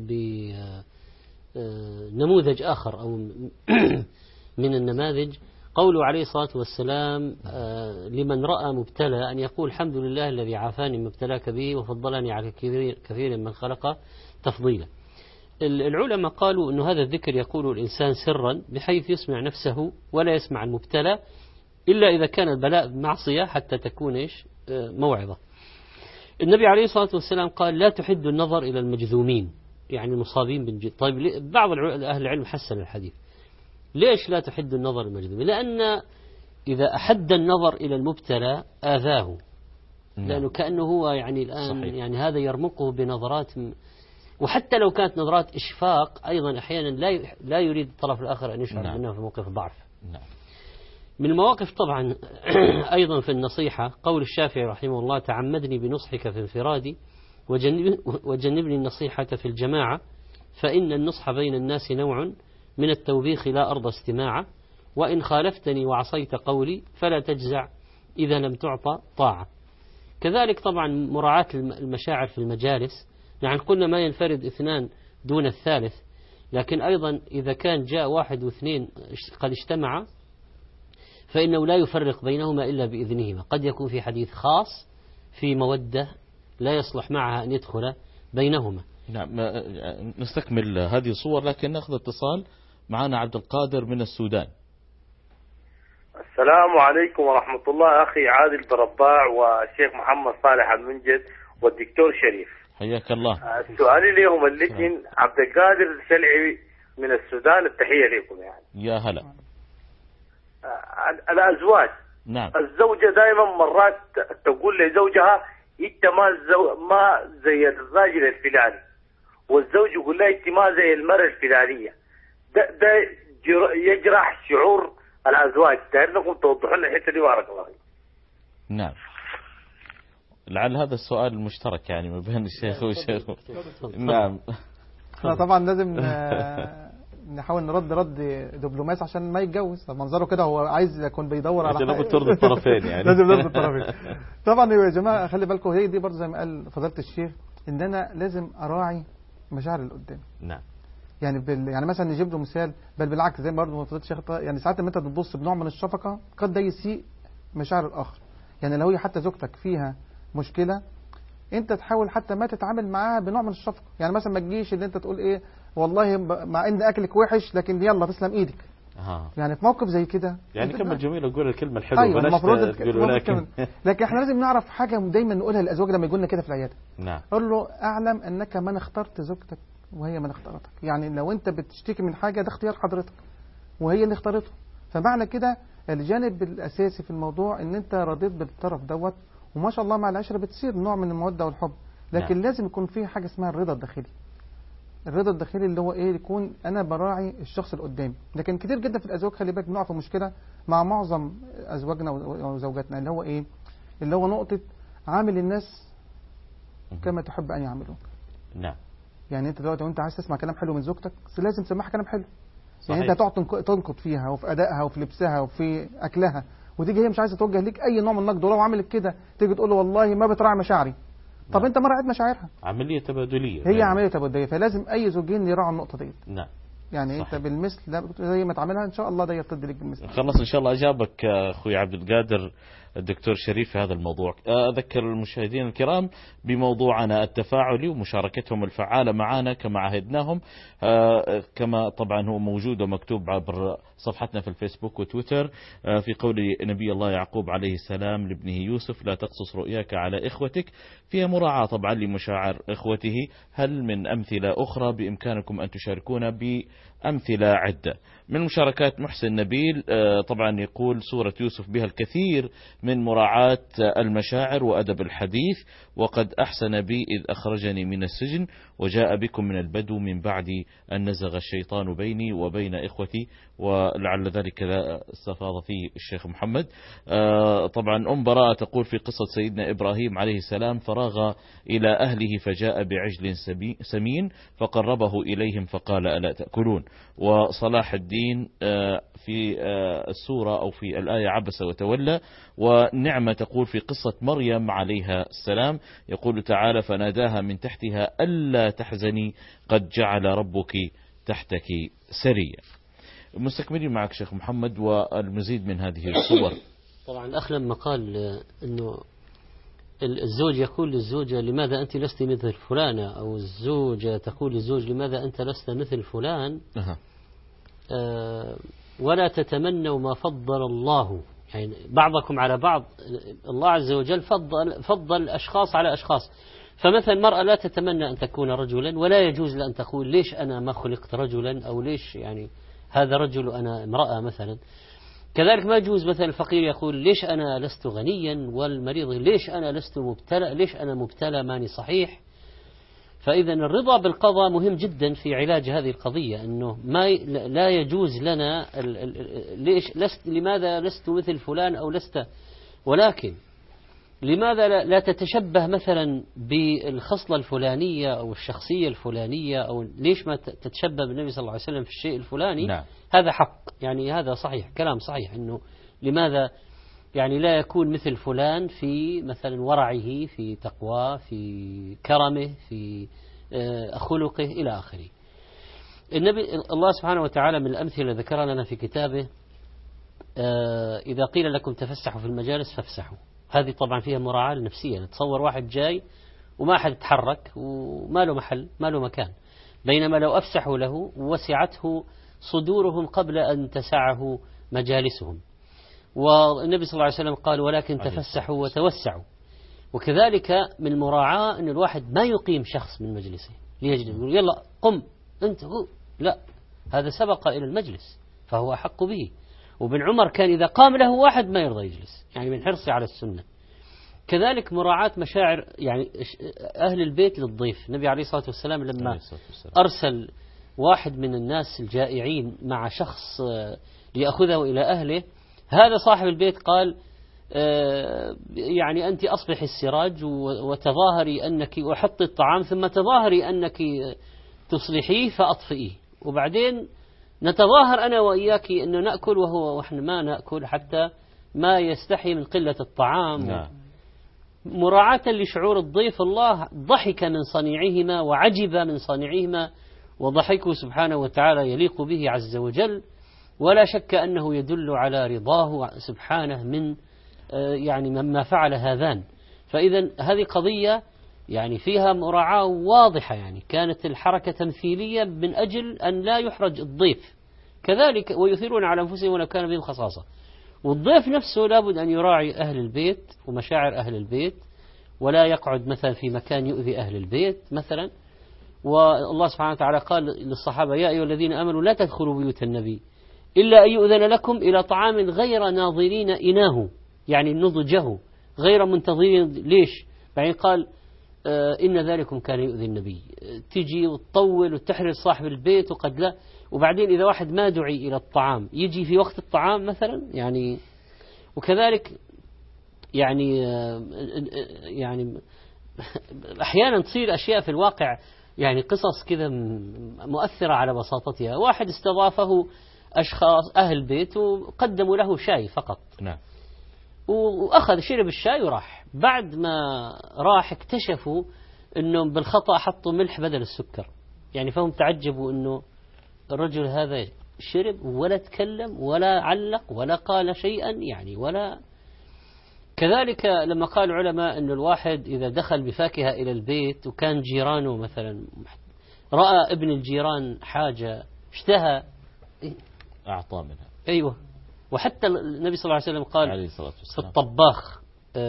بنموذج آخر أو من النماذج، قوله عليه الصلاة والسلام لمن رأى مبتلى أن يقول الحمد لله الذي عافاني ما ابتلاك به وفضلني على كثير من خلق تفضيلا. العلماء قالوا أن هذا الذكر يقول الإنسان سرا بحيث يسمع نفسه ولا يسمع المبتلى إلا إذا كان البلاء معصية حتى تكون موعظة. النبي عليه الصلاة والسلام قال لا تحد النظر إلى المجذومين، يعني المصابين بالجد. طيب بعض أهل العلم حسن الحديث. ليش لا تحد النظر إلى المجذومين؟ لأن إذا أحد النظر إلى المبتلى آذاه، لأنه كأنه هو يعني الآن صحيح. يعني هذا يرمقه بنظرات، وحتى لو كانت نظرات إشفاق أيضا أحيانا لا يريد الطرف الآخر أن يشعر أنه في موقف ضعف. من المواقف طبعا أيضا في النصيحة قول الشافعي رحمه الله تعمدني بنصحك في انفرادي وجنبني النصيحة في الجماعة، فإن النصح بين الناس نوع من التوبيخ لا أرضى استماعا، وإن خالفتني وعصيت قولي فلا تجزع إذا لم تعطى طاعة. كذلك طبعا مراعاة المشاعر في المجالس. يعني قلنا ما ينفرد اثنان دون الثالث، لكن أيضا إذا كان جاء واحد واثنين قد اجتمعا فإنه لا يفرق بينهما إلا بإذنهما. قد يكون في حديث خاص في مودة لا يصلح معها أن يدخل بينهما. نعم. نستكمل هذه الصور لكن نأخذ اتصال. معنا عبد القادر من السودان. السلام عليكم ورحمة الله. أخي عادل برباع والشيخ محمد صالح المنجد والدكتور شريف، حياك الله. سؤالي لهم اللجن عبد القادر الشلعي من السودان، التحية لكم. يعني يا هلا. الأزواج، نعم، الزوجة دائما مرات تقول لزوجها انت ما زي الراجل الفلاني، والزوج يقول لها انت ما زي المرأة الفلانية. ده يجرح شعور الأزواج، دايركم توضحوا لنا الحتة دي بارك الله فيك. نعم، لعل هذا السؤال المشترك يعني ما بين الشيخ والشيخ. نعم. طبعا لازم نحاول نرد دبلوماسي عشان ما يتجوز. منظره كده هو عايز يكون بيدور على لازم ترضي الطرفين يعني. لازم نرضي الطرفين. طبعا يا جماعه خلي بالكم، هي دي برضه زي ما قال فضيله الشيخ، ان انا لازم اراعي مشاعر اللي قدامي. نعم. يعني يعني مثلا نجيب له مثال، بل بالعكس زي ما برضه فضيله الشيخ، يعني ساعات لما انت بتبص بنوع من الشفقه قد ده يسيء مشاعر الاخر. يعني لو هي حتى زوجتك فيها مشكله، انت تحاول حتى ما تتعامل معاها بنوع من الشفقه. يعني مثلا ما تجيش ان انت تقول ايه والله مع ان اكلك وحش لكن يلا تسلم ايدك. يعني في موقف زي كده يعني كلمه جميله نقول الكلمه الحلوه. أيوة المفروض تقول لكن احنا لازم نعرف حاجه دايما نقولها للازواج لما يقولنا كده في العياده. نعم. قول له اعلم انك من اخترت زوجتك وهي من اختارتك. يعني لو انت بتشتكي من حاجه ده اختيار حضرتك وهي اللي اختارته. فمعنى كده الجانب الاساسي في الموضوع ان انت رضيت بالطرف دوت، وما شاء الله مع العشره بتصير نوع من الموده والحب. لكن نعم. لازم يكون في حاجه اسمها الرضا الداخلي. الرضا الداخلي اللي هو ايه؟ يكون انا براعي الشخص اللي قدامي. لكن كتير جدا في الازواج خلي بالك بنقع في مشكله مع معظم ازواجنا وزوجاتنا، اللي هو ايه؟ اللي هو نقطه عامل الناس كما تحب ان يعملوك. نعم. يعني انت دلوقتي وانت عايز تسمع كلام حلو من زوجتك بس لازم تسمعها كلام حلو. صحيح. يعني انت هتقعد تنقد فيها وفي ادائها وفي لبسها وفي اكلها، وتيجي هي مش عايزه توجه ليك اي نوع من النقد، ولو عملت كده تيجي تقول له والله ما بتراعي مشاعري. طب انت ما راعيت مشاعرها. عمليه تبادليه. هي عمليه تبادليه، فلازم اي زوجين يراعوا النقطه دي. نعم. يعني صحيح. انت بالمثل زي ما تعملها ان شاء الله ده يرتد لك بالمثل. خلص ان شاء الله اجابك اخوي عبد القادر الدكتور شريف في هذا الموضوع. اذكر المشاهدين الكرام بموضوعنا التفاعلي ومشاركتهم الفعاله معنا كما عهدناهم، كما طبعا هو موجود ومكتوب عبر صفحتنا في الفيسبوك وتويتر، في قول نبي الله يعقوب عليه السلام لابنه يوسف: لا تقصص رؤياك على إخوتك، فيها مراعاة طبعا لمشاعر إخوته. هل من أمثلة أخرى بإمكانكم أن تشاركونا بأمثلة عدة؟ من مشاركات محسن نبيل طبعا يقول: سورة يوسف بها الكثير من مراعاة المشاعر وأدب الحديث، وقد أحسن بي إذ أخرجني من السجن وجاء بكم من البدو من بعد أن نزغ الشيطان بيني وبين إخوتي. ولعل ذلك استفاض فيه الشيخ محمد. طبعا أم براءة تقول: في قصة سيدنا إبراهيم عليه السلام فراغ إلى أهله فجاء بعجل سمين فقربه إليهم فقال: ألا تأكلون. وصلاح الدين في السورة أو في الآية: عبس وتولى. ونعمة تقول في قصة مريم عليها السلام يقول تعالى: فناداها من تحتها ألا تحزني قد جعل ربك تحتك سريا. مستكملين معك شيخ محمد والمزيد من هذه الصور. طبعا الأخ لما قال أنه الزوج يقول للزوجة: لماذا أنت لست مثل فلانة، أو الزوجة تقول للزوج: لماذا أنت لست مثل فلان، ولا تتمنوا ما فضل الله يعني بعضكم على بعض. الله عز وجل فضل أشخاص على أشخاص. فمثلا المرأة لا تتمنى أن تكون رجلا، ولا يجوز لأن تقول: ليش أنا ما خلقت رجلا، أو ليش يعني هذا رجل وأنا امرأة مثلا. كذلك ما يجوز مثلا الفقير يقول: ليش أنا لست غنيا، والمريض: ليش أنا لست مبتلى، ليش أنا مبتلى ماني صحيح. فإذا الرضا بالقضاء مهم جدا في علاج هذه القضية، أنه لا يجوز لنا لماذا لست مثل فلان أو لست، ولكن لماذا لا تتشبه مثلا بالخصلة الفلانية أو الشخصية الفلانية، أو ليش ما تتشبه بالنبي صلى الله عليه وسلم في الشيء الفلاني. نعم. هذا حق، يعني هذا صحيح، كلام صحيح، أنه لماذا يعني لا يكون مثل فلان في مثلا ورعه، في تقواه، في كرمه، في خلقه إلى آخره. الله سبحانه وتعالى من الأمثلة ذكر لنا في كتابه: إذا قيل لكم تفسحوا في المجالس فافسحوا. هذه طبعا فيها مراعاة نفسية. تصور واحد جاي وما أحد يتحرك وما له محل، ما له مكان، بينما لو أفسحوا له وسعته صدورهم قبل أن تسعه مجالسهم. والنبي صلى الله عليه وسلم قال: ولكن تفسحوا وتوسعوا. وكذلك من المراعاة أن الواحد ما يقيم شخص من مجلسه ليجلس يقول: يلا قم أنت، لا، هذا سبق إلى المجلس فهو أحق به. وابن عمر كان إذا قام له واحد ما يرضى يجلس، يعني من حرصه على السنة. كذلك مراعاة مشاعر يعني أهل البيت للضيف. النبي عليه الصلاة والسلام لما أرسل واحد من الناس الجائعين مع شخص ليأخذه إلى أهله. هذا صاحب البيت قال يعني أنت أصبحي السراج وتظاهري أنك وحطي الطعام ثم تظاهري أنك تصلحيه فأطفئيه، وبعدين نتظاهر أنا وإياك أنه نأكل وإحنا ما نأكل حتى ما يستحي من قلة الطعام. مراعاة لشعور الضيف الله ضحك من صنيعهما وعجب من صنيعهما، وضحكه سبحانه وتعالى يليق به عز وجل، ولا شك أنه يدل على رضاه سبحانه من يعني مما فعل هذان. فإذا هذه قضية يعني فيها مراعاة واضحة، يعني كانت الحركة تمثيلية من أجل أن لا يحرج الضيف، كذلك ويثيرون على أنفسهم ولو كان بهم خصاصة. والضيف نفسه لابد أن يراعي أهل البيت ومشاعر أهل البيت، ولا يقعد مثلا في مكان يؤذي أهل البيت مثلا. والله سبحانه وتعالى قال للصحابة: يا أيها الذين آمنوا لا تدخلوا بيوت النبي إلا أن يؤذن لكم إلى طعام غير ناظرين إناه، يعني نضجه، غير منتظرين. ليش؟ بعدين قال إن ذلكم كان يؤذي النبي، تجي وتطول وتحرج صاحب البيت وقد لا. وبعدين إذا واحد ما دعي إلى الطعام يجي في وقت الطعام مثلا، يعني وكذلك يعني أحيانا تصير أشياء في الواقع، يعني قصص كذا مؤثرة على بساطتها. واحد استضافه أشخاص أهل بيت وقدموا له شاي فقط، نعم، وأخذ شرب الشاي وراح. بعد ما راح اكتشفوا أنهم بالخطأ حطوا ملح بدل السكر، يعني فهم تعجبوا أنه الرجل هذا شرب ولا تكلم ولا علق ولا قال شيئا، يعني ولا. كذلك لما قال العلماء أن الواحد إذا دخل بفاكهة إلى البيت وكان جيرانه مثلا رأى ابن الجيران حاجة اشتهى أعطى منها. أيوة. وحتى النبي صلى الله عليه وسلم قال في الطباخ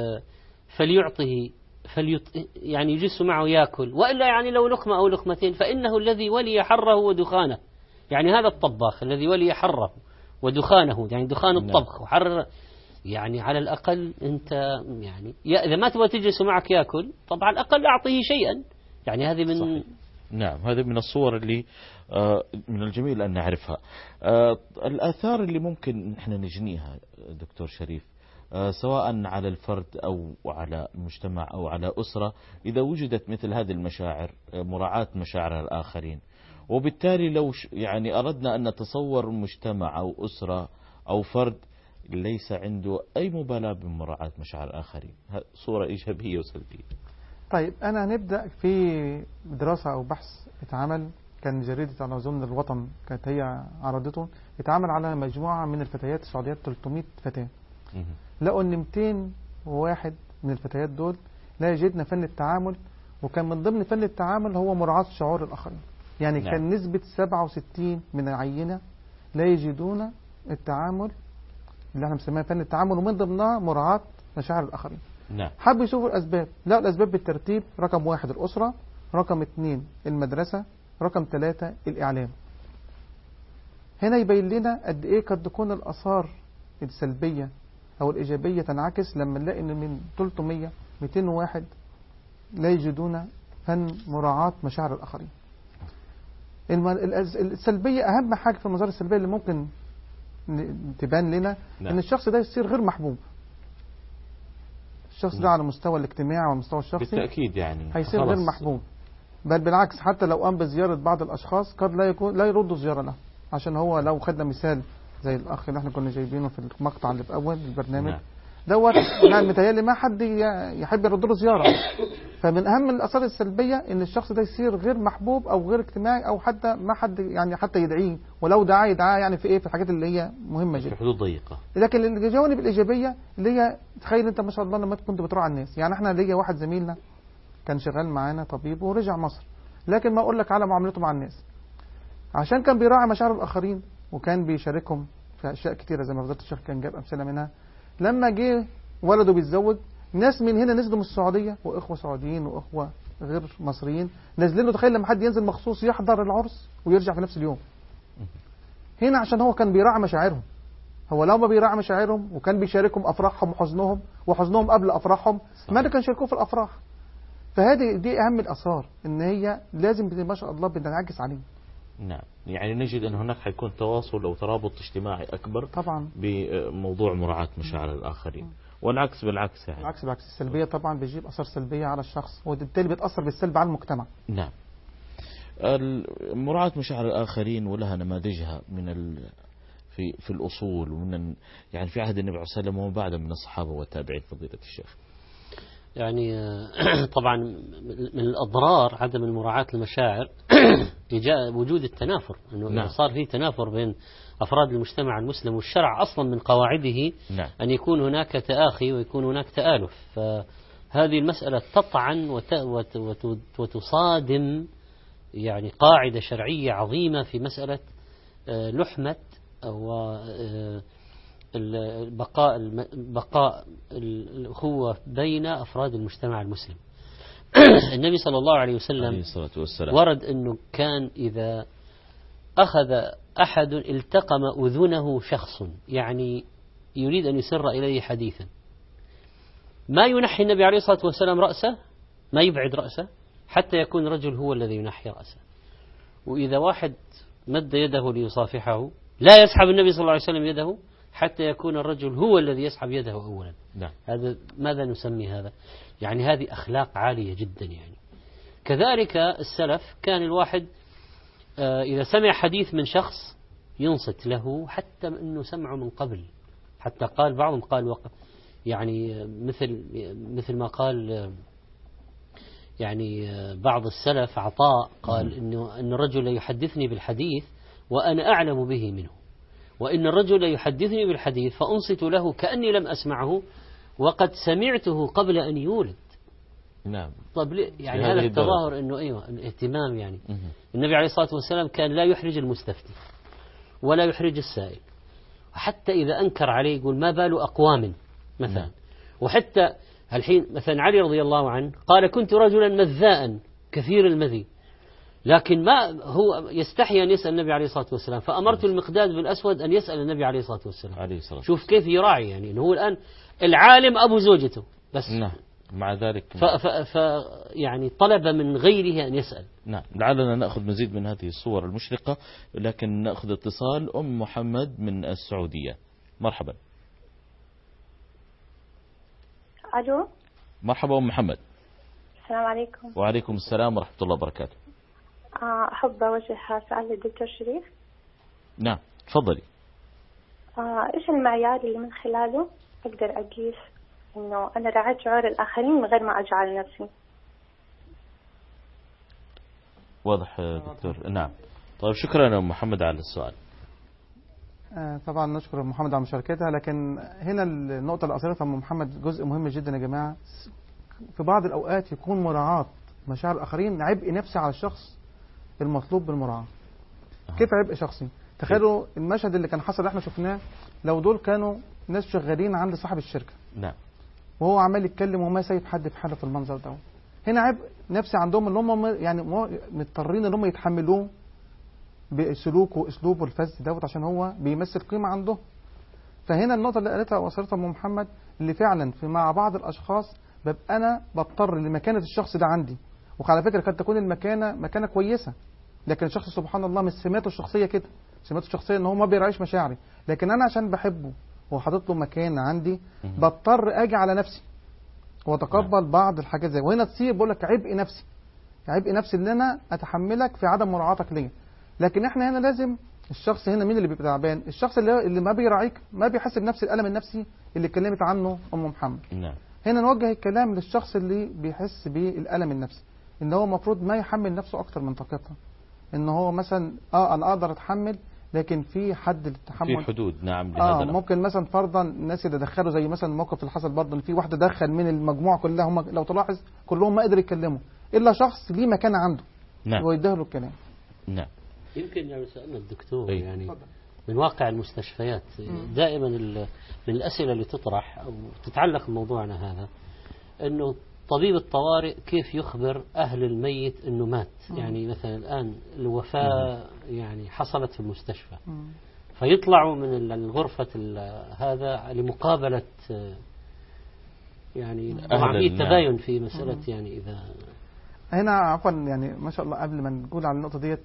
فليعطه يعني يجلس معه يأكل، وإلا يعني لو لقمة أو لقمتين فإنه الذي ولي حره ودخانه. يعني هذا الطباخ الذي ولي حره ودخانه، يعني دخان الطبخ وحر، يعني على الأقل أنت يعني إذا ما تبغى تجلس معك يأكل، طبعا على الأقل أعطيه شيئا. يعني هذه من صحيح. نعم، هذه من الصور اللي من الجميل أن نعرفها. الآثار اللي ممكن نحن نجنيها دكتور شريف، سواء على الفرد أو على المجتمع أو على أسرة، إذا وجدت مثل هذه المشاعر، مراعاة مشاعر الآخرين، وبالتالي لو يعني أردنا أن نتصور مجتمع أو أسرة أو فرد ليس عنده أي مبالاة بمراعاة مشاعر الآخرين، صورة إيجابية وسلبية. طيب أنا هنبدأ في دراسة أو بحث اتعمل، كان جريدة على أظن الوطن كانت هي عرضته، اتعمل على مجموعة من الفتيات السعوديات 300 فتاة. لقوا أن 201 من الفتيات دول لا يجدن فن التعامل، وكان من ضمن فن التعامل هو مراعاة شعور الآخرين. يعني نعم. كان نسبة 67 من العينة لا يجدون التعامل اللي احنا بنسميها فن التعامل، ومن ضمنها مراعاة مشاعر الآخرين. نعم. حبوا يشوفوا الأسباب، لا الأسباب بالترتيب: رقم 1 الأسرة، رقم 2 المدرسة، رقم 3 الإعلام. هنا يبين لنا قد إيه قد تكون الآثار السلبية أو الإيجابية تنعكس لما نلاقي إن من 300 201 لا يجدون فن مراعاة مشاعر الآخرين. السلبية أهم حاجة في المظاهر السلبية اللي ممكن تبان لنا إن الشخص ده يصير غير محبوب. الشخص ده على مستوى الاجتماعي والمستوى الشخصي بالتأكيد يعني هيصير غير محبوب، بل بالعكس حتى لو قام بزيارة بعض الأشخاص قد لا يردوا زيارة له، عشان هو لو خدنا مثال زي الأخ اللي احنا كنا جايبينه في المقطع اللي في أول البرنامج دوت، يعني متهيألي ما حد يحب يرد له زيارة. فمن أهم الآثار السلبية إن الشخص ده يصير غير محبوب أو غير اجتماعي، أو حتى ما حد يعني حتى يدعيه، ولو دعاه يعني في الحاجات اللي هي مهمة جدا، في حدود ضيقة. لكن الجوانب الإيجابية اللي هي تخيل أنت ما شاء الله لما كنت بتراعي الناس. يعني احنا ليا واحد زميلنا كان شغال معانا طبيب ورجع مصر، لكن ما أقول لك على معاملته مع الناس، عشان كان بيراعي مشاعر الآخرين وكان بيشاركهم في أشياء كتيرة زي ما فضلت الشيخ كان جاب أمثلة منها. لما جه ولده بيتزوج، ناس من هنا نزلوا من السعودية، وإخوة سعوديين وإخوة غير مصريين نازلين له. تخيل لما حد ينزل مخصوص يحضر العرس ويرجع في نفس اليوم هنا، عشان هو كان بيراعي مشاعرهم. هو لو ما بيراعي مشاعرهم وكان بيشاركهم أفراحهم وحزنهم قبل أفراحهم، ما كان شاركوه في الأفراح. فهذه دي أهم الآثار، إن هي لازم ما شاء الله بنعكس عليه. نعم، يعني نجد أن هناك حيكون تواصل أو ترابط اجتماعي أكبر طبعا بموضوع مراعاة مشاعر الآخرين، والعكس بالعكس يعني. بالعكس السلبية طبعا بتجيب أثر سلبية على الشخص، وبالتالي بتأثر بالسلب على المجتمع. نعم. مراعاة مشاعر الآخرين ولها نماذجها في الأصول ومن يعني في عهد النبي عليه الصلاة والسلام وما بعد من الصحابة والتابعين فضيلة الشيخ. يعني طبعا من الأضرار عدم المراعاة المشاعر وجود التنافر، أنه نعم. صار في تنافر بين أفراد المجتمع المسلم، والشرع أصلا من قواعده نعم. أن يكون هناك تآخي ويكون هناك تآلف. فهذه المسألة تطعن وتصادم يعني قاعدة شرعية عظيمة في مسألة لحمة أو بقاء الأخوة بين أفراد المجتمع المسلم. النبي صلى الله عليه وسلم ورد أنه كان إذا أخذ أحد التقم أذنه شخص، يعني يريد أن يسر إليه حديثا، ما ينحي النبي عليه الصلاة والسلام رأسه، ما يبعد رأسه حتى يكون رجل هو الذي ينحي رأسه. وإذا واحد مد يده ليصافحه لا يسحب النبي صلى الله عليه وسلم يده حتى يكون الرجل هو الذي يسحب يده أولا. نعم. هذا ماذا نسمي هذا؟ يعني هذه أخلاق عالية جدا. يعني كذلك السلف كان الواحد إذا سمع حديث من شخص ينصت له حتى أنه سمعه من قبل، حتى قال بعضهم قال يعني مثل ما قال يعني بعض السلف عطاء قال إن الرجل يحدثني بالحديث وأنا أعلم به منه، وإن الرجل يحدثني بالحديث فأنصت له كأني لم أسمعه وقد سمعته قبل أن يولد. نعم. طب يعني هذا التظاهر إنه أيوة الاهتمام. يعني النبي عليه الصلاة والسلام كان لا يحرج المستفتي ولا يحرج السائل، حتى إذا أنكر عليه يقول ما بال أقوام مثلا. وحتى الحين مثلا علي رضي الله عنه قال كنت رجلا مذاء كثير المذي، لكن ما هو يستحي أن يسأل النبي عليه الصلاة والسلام، فأمرت المقداد بن الأسود أن يسأل النبي عليه الصلاة والسلام. شوف كيف يراعي، يعني إنه هو الآن العالم أبو زوجته بس. نعم. مع ذلك يعني طلب من غيره أن يسأل. نعم. لعلنا نأخذ مزيد من هذه الصور المشرقة، لكن نأخذ اتصال أم محمد من السعودية. مرحبا. ألو. مرحبا أم محمد. السلام عليكم. وعليكم السلام ورحمة الله وبركاته. أحب أوجه سؤال للدكتور شريف. نعم تفضلي. إيش المعيار اللي من خلاله أقدر أقيس إنه أنا راعيت شعور الآخرين من غير ما أجعل نفسي؟ واضح دكتور. نعم. طيب شكرا يا محمد على السؤال. طبعا نشكر محمد على مشاركتها، لكن هنا النقطة اللي أثرتها من محمد جزء مهم جدا يا جماعة. في بعض الأوقات يكون مراعاة مشاعر الآخرين عبء نفسي على الشخص المطلوب بالمراعاة. كيف عبء شخصي؟ تخيلوا المشهد اللي كان حصل احنا شفناه، لو دول كانوا ناس شغالين عند صاحب الشركة. نعم. وهو عمال يتكلم وما سايب حد في حاله في المنظر ده، هنا عبء نفسي عندهم ان هم يعني مضطرين ان هم يتحملوه بسلوكه واسلوبه الفذ دوت عشان هو بيمثل قيمة عنده. فهنا النقطة اللي قالتها وصلتها ام محمد، اللي فعلا في مع بعض الاشخاص ببقى انا بضطر لمكانة الشخص ده عندي، وعلى فكرة قد تكون المكانة مكانة كويسة، لكن الشخص سبحان الله مش سماته الشخصية كده، سماته الشخصية ان هو ما بيراعيش مشاعري، لكن انا عشان بحبه وحاطط له مكان عندي بضطر اجي على نفسي واتقبل بعض الحاجات زي، وهنا تصير بقول لك عبء نفسي، عبء نفسي اللي انا اتحملك في عدم مراعاتك ليا. لكن احنا هنا لازم الشخص هنا مين اللي بيبقى تعبان؟ الشخص اللي ما بيراعيك، ما بيحس بنفس الالم النفسي اللي اتكلمت عنه ام محمد. نعم. هنا نوجه الكلام للشخص اللي بيحس بالالم النفسي، ان هو المفروض ما يحمل نفسه اكتر من طاقتها، ان هو مثلا انا اقدر اتحمل لكن في حد للتحمل، في حدود. نعم. لهذا ممكن مثلا فرضا الناس اللي دخلوا زي مثلا الموقف اللي حصل برضه ان في واحده دخل من المجموعه كلها، هم لو تلاحظ كلهم ما قدروا يتكلموا الا شخص ليه مكان عنده. نعم. ويديه له الكلام. نعم. يمكن لو سألنا الدكتور يعني من واقع المستشفيات دائما من الأسئلة اللي تطرح أو تتعلق بموضوعنا هذا، أنه طبيب الطوارئ كيف يخبر أهل الميت أنه مات. يعني مثلا الآن الوفاة يعني حصلت في المستشفى، فيطلعوا من الغرفة هذا لمقابلة يعني طبعا في تباين في مسألة يعني إذا هنا عفوا يعني ما شاء الله قبل ما نقول على النقطة ديت،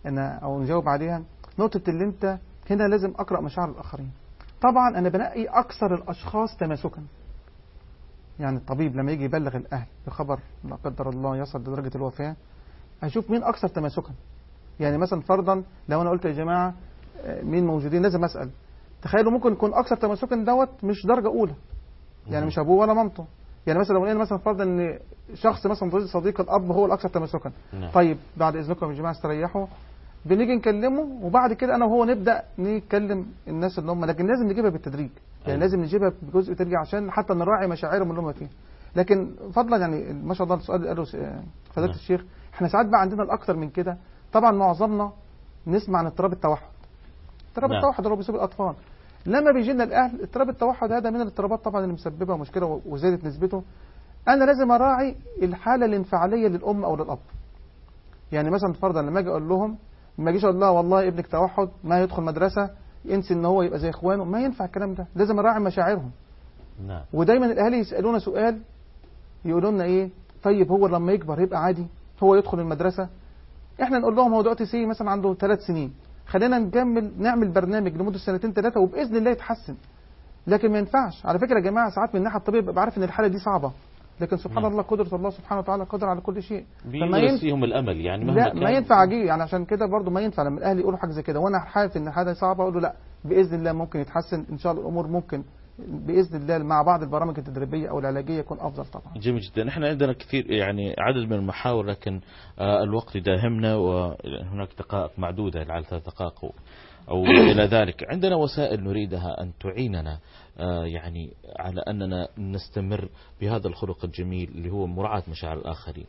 أو نجاوب عليها، نقطة اللي أنت هنا لازم أقرأ مشاعر الآخرين. طبعا أنا بنقي أكثر الأشخاص تماسكا. يعني الطبيب لما يجي يبلغ الأهل بخبر لا قدر الله يصل لدرجة الوفاة، هشوف مين أكثر تماسكا. يعني مثلا فرضا لو أنا قلت يا جماعة مين موجودين، لازم أسأل. تخيلوا ممكن يكون أكثر تماسكا دوت مش درجة أولى، يعني مش أبوه ولا مامته. يعني مثلا لو قلنا مثلا فرضا إن شخص مثلا صديق الأب هو الأكثر تماسكا، طيب بعد إذنكم يا جماعة استريحوا، بنيجي نكلمه وبعد كده أنا وهو نبدأ نتكلم الناس اللي هم، لكن لازم نجيبها بالتدريج. يعني لازم نجيبها بجزء تدريجي عشان حتى نراعي مشاعرهم اللي هم فيها. لكن فضلا يعني ما شاء الله السؤال اللي قاله فضيلة الشيخ، احنا ساعات بقى عندنا الأكثر من كده. طبعا معظمنا نسمع عن اضطراب التوحد. اضطراب التوحد اللي هو بيصيب الأطفال. لما بيجي لنا الأهل اضطراب التوحد هذا من الاضطرابات طبعا اللي مسببة مشكلة وزادت نسبته. أنا لازم أراعي الحالة الانفعالية للأم أو للأب. يعني مثلا فرضا لما أجي أقول لهم، ما أجيش أقول لها والله ابنك توحد ما يدخل مدرسة ينسي إن هو يبقى زي إخوانه، ما ينفع الكلام ده. لازم أراعي مشاعرهم. نعم. ودايما الأهالي يسألونا سؤال، يقولوا لنا إيه؟ طيب هو لما يكبر يبقى عادي هو يدخل المدرسة؟ إحنا نقول لهم هو دلوقتي مثلا عنده 3 سنين، خلينا نعمل برنامج لمدة 2-3 وبإذن الله يتحسن. لكن ما ينفعش. على فكرة يا جماعة ساعات من الناحية الطبية ببقى عارف إن الحالة دي صعبة، لكن سبحان الله قدرة الله سبحانه وتعالى قادر على كل شيء. بيرسيهم الأمل يعني مهما كان. ما ينفع أجي يعني عشان كده برضو ما ينفع لما الأهل يقولوا حاجة زي كده وأنا حاسس إن حاجة صعبة أقول له لا بإذن الله ممكن يتحسن إن شاء الله. الأمور ممكن بإذن الله مع بعض البرامج التدريبية أو العلاجية يكون أفضل طبعا. جميل جدا. احنا عندنا كثير يعني عدد من المحاور، لكن الوقت يداهمنا وهناك دقائق معدودة لعل 3 دقائق أو إلى ذلك. عندنا وسائل نريدها أن تعيننا يعني على أننا نستمر بهذا الخلق الجميل اللي هو مراعاة مشاعر الآخرين.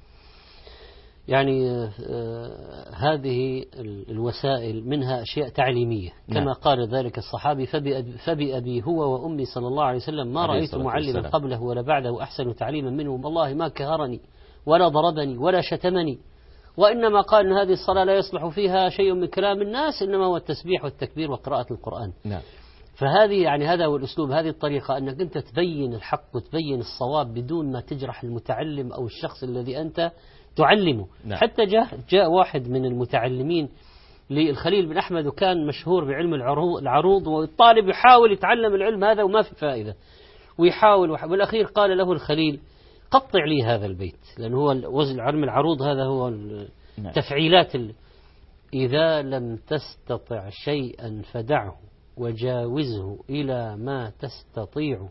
يعني هذه الوسائل منها أشياء تعليمية كما قال ذلك الصحابي: فبأبي هو وأمي صلى الله عليه وسلم ما رأيت معلما قبله ولا بعده أحسن تعليما منه، والله ما كهرني ولا ضربني ولا شتمني، وإنما قال أن هذه الصلاة لا يصلح فيها شيء من كلام الناس، إنما هو التسبيح والتكبير وقراءة القرآن. نعم. فهذه يعني هذا هو الأسلوب، هذه الطريقة أنك أنت تبين الحق وتبين الصواب بدون ما تجرح المتعلم أو الشخص الذي أنت تعلمه. نعم. حتى جاء واحد من المتعلمين للخليل بن أحمد وكان مشهور بعلم العروض، والطالب يحاول يتعلم العلم هذا وما في فائدة، ويحاول والأخير قال له الخليل: قطع لي هذا البيت، لأنه هو وزن علم العروض هذا هو التفعيلات. إذا لم تستطع شيئا فدعه وجاوزه إلى ما تستطيع.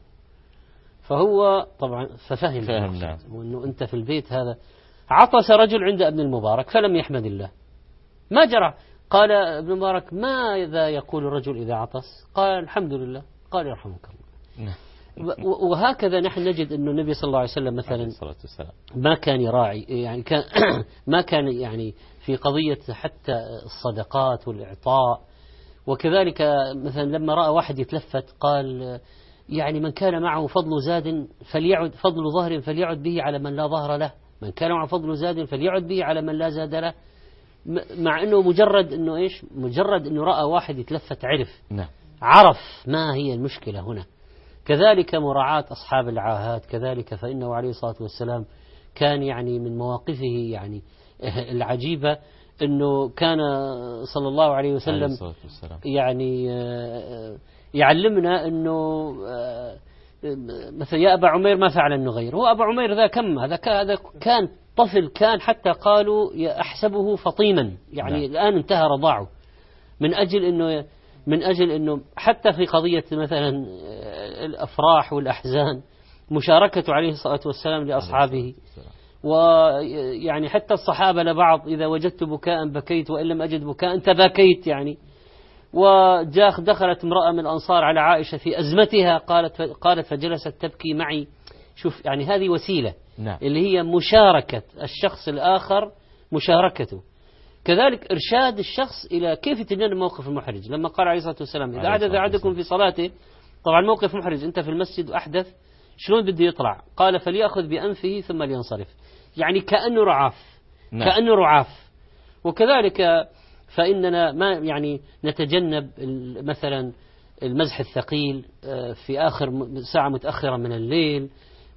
فهو طبعا ففهم نعم. وأنه أنت في البيت هذا. عطس رجل عند ابن المبارك فلم يحمد الله، ما جرى. قال ابن المبارك: ماذا يقول الرجل إذا عطس؟ قال: الحمد لله. قال: يرحمك الله. وهكذا نحن نجد أن النبي صلى الله عليه وسلم مثلا ما كان يراعي، يعني ما كان يعني في قضية حتى الصدقات والإعطاء. وكذلك مثلا لما رأى واحد يتلفت قال: يعني من كان معه فضل زاد فليعد فضل ظهر فليعد به على من لا ظهر له، من كان معه فضل زاد فليعد به على من لا زاد له. مع أنه مجرد أنه إيش؟ مجرد أنه رأى واحد يتلفت عرف ما هي المشكلة هنا. كذلك مراعاة أصحاب العاهات كذلك، فإنه عليه الصلاة والسلام كان يعني من مواقفه يعني العجيبة أنه كان صلى الله عليه وسلم يعني يعلمنا أنه مثلا يا أبا عمير ما فعل النغير. هو أبا عمير ذا كم هذا كان طفل، كان حتى قالوا أحسبه فطيما، يعني الآن انتهى رضاعه من أجل أنه حتى في قضية مثلا الأفراح والأحزان مشاركته عليه الصلاة والسلام لأصحابه. ويعني حتى الصحابة لبعض: إذا وجدت بكاء بكيت وإن لم أجد بكاء تباكيت يعني. دخلت امرأة من الأنصار على عائشة في أزمتها، قالت فجلست تبكي معي. شوف يعني هذه وسيلة اللي هي مشاركة الشخص الآخر، مشاركته. كذلك إرشاد الشخص إلى كيف يتجنب الموقف المحرج. لما قال عليه الصلاة والسلام: إذا أحدث أحدكم في صلاته، طبعا موقف محرج، أنت في المسجد وأحدث، شلون بده يطلع؟ قال: فليأخذ بأنفه ثم لينصرف، يعني كأنه رعاف. وكذلك فإننا ما يعني نتجنب مثلا المزح الثقيل في آخر ساعة متأخرة من الليل،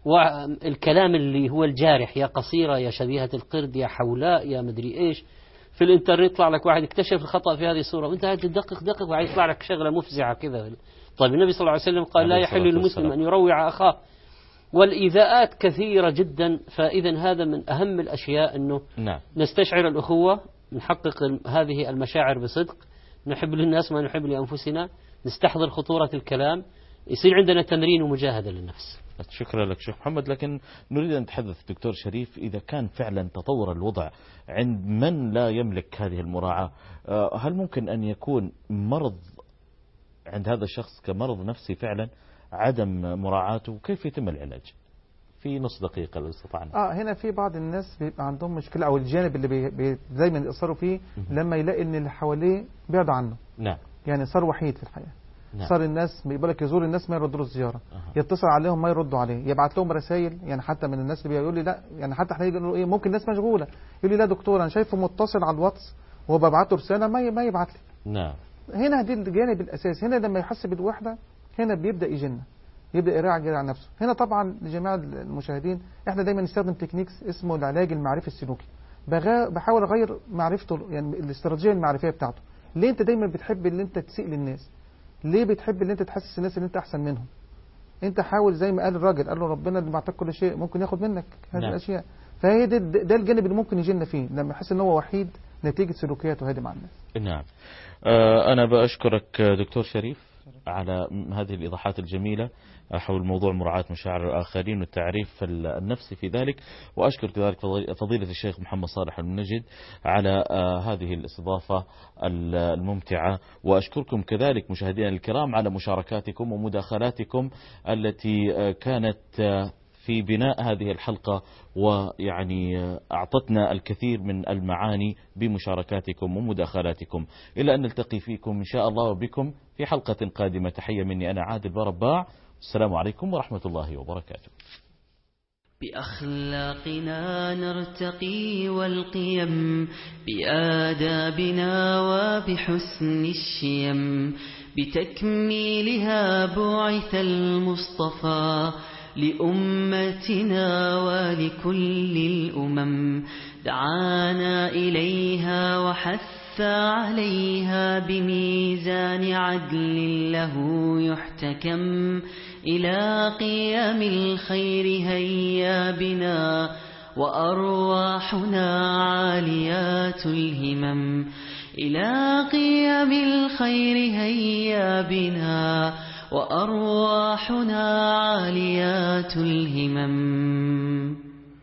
والكلام اللي هو الجارح: يا قصيرة، يا شبيهة القرد، يا حولاء، يا مدري إيش. في الانترنت يطلع لك واحد اكتشف الخطأ في هذه الصورة وانت دقق وبعدين يطلع لك شغلة مفزعة كذا. طيب النبي صلى الله عليه وسلم قال لا يحل للمسلم أن يروع أخاه، والإيذاءات كثيرة جدا. فإذا هذا من أهم الأشياء أنه نستشعر الأخوة، نحقق هذه المشاعر بصدق، نحب للناس ما نحب لأنفسنا، نستحضر خطورة الكلام، يصير عندنا تمرين ومجاهدة للنفس. شكرا لك شيخ محمد. لكن نريد أن نتحدث دكتور شريف، إذا كان فعلا تطور الوضع عند من لا يملك هذه المراعاة، هل ممكن أن يكون مرض عند هذا الشخص كمرض نفسي فعلا عدم مراعاته؟ كيف يتم العلاج؟ في نص دقيقة لو استطعنا. هنا في بعض الناس بيبقى عندهم مشكلة، أو الجانب اللي دايما يأثروا فيه لما يلاقي إن اللي حواليه بعدوا عنه. نعم. يعني صار وحيد في الحياة. نعم. صار الناس بيقول لك يزور الناس ما يردوا الزيارة، يتصل عليهم ما يردوا عليه، يبعت لهم رسائل. يعني حتى من الناس اللي بيقول لي لا، يعني حتى احنا يقولوا ايه، ممكن الناس مشغولة، يقول لي لا دكتور انا شايفه متصل على الواتس وهو ببعت له رسالة ما يبعت لي. نعم. هنا دي الجانب الأساسي. هنا لما يحس بالوحدة هنا بيبدأ يجن، يبدأ يراجع على نفسه. هنا طبعا لجميع المشاهدين احنا دايما نستخدم تكنيكس اسمه العلاج المعرفي السلوكي. بحاول اغير معرفته، يعني الاستراتيجيه المعرفيه بتاعته. ليه انت دايما بتحب ان انت تسيء للناس؟ ليه بتحب ان انت تحسس الناس ان انت احسن منهم؟ انت حاول زي ما قال الراجل، قال له ربنا اللي معطاك كل شيء ممكن ياخد منك هذه الاشياء. فهي ده الجانب اللي ممكن يجينا فيه لما يحس ان هو وحيد نتيجه سلوكياته هذه مع الناس. نعم. انا بأشكرك دكتور شريف على هذه الإيضاحات الجميلة حول موضوع مراعاة مشاعر الآخرين والتعريف النفسي في ذلك، وأشكر كذلك فضيلة الشيخ محمد صالح المنجد على هذه الاستضافة الممتعة، وأشكركم كذلك مشاهدينا الكرام على مشاركاتكم ومداخلاتكم التي كانت في بناء هذه الحلقة، ويعني أعطتنا الكثير من المعاني بمشاركاتكم ومداخلاتكم. إلى أن نلتقي فيكم إن شاء الله وبكم في حلقة قادمة. تحية مني أنا عادل برباع، السلام عليكم ورحمة الله وبركاته. بأخلاقنا نرتقي والقيم، بآدابنا وبحسن الشيم، بتكميلها بعث المصطفى لأمتنا ولكل الأمم. دعانا إليها وحث عليها بميزان عدل له يحتكم. إلى قيام الخير هيا بنا وأرواحنا عاليات الهمم. إلى قيام الخير هيا بنا وأرواحنا عاليات الهمم.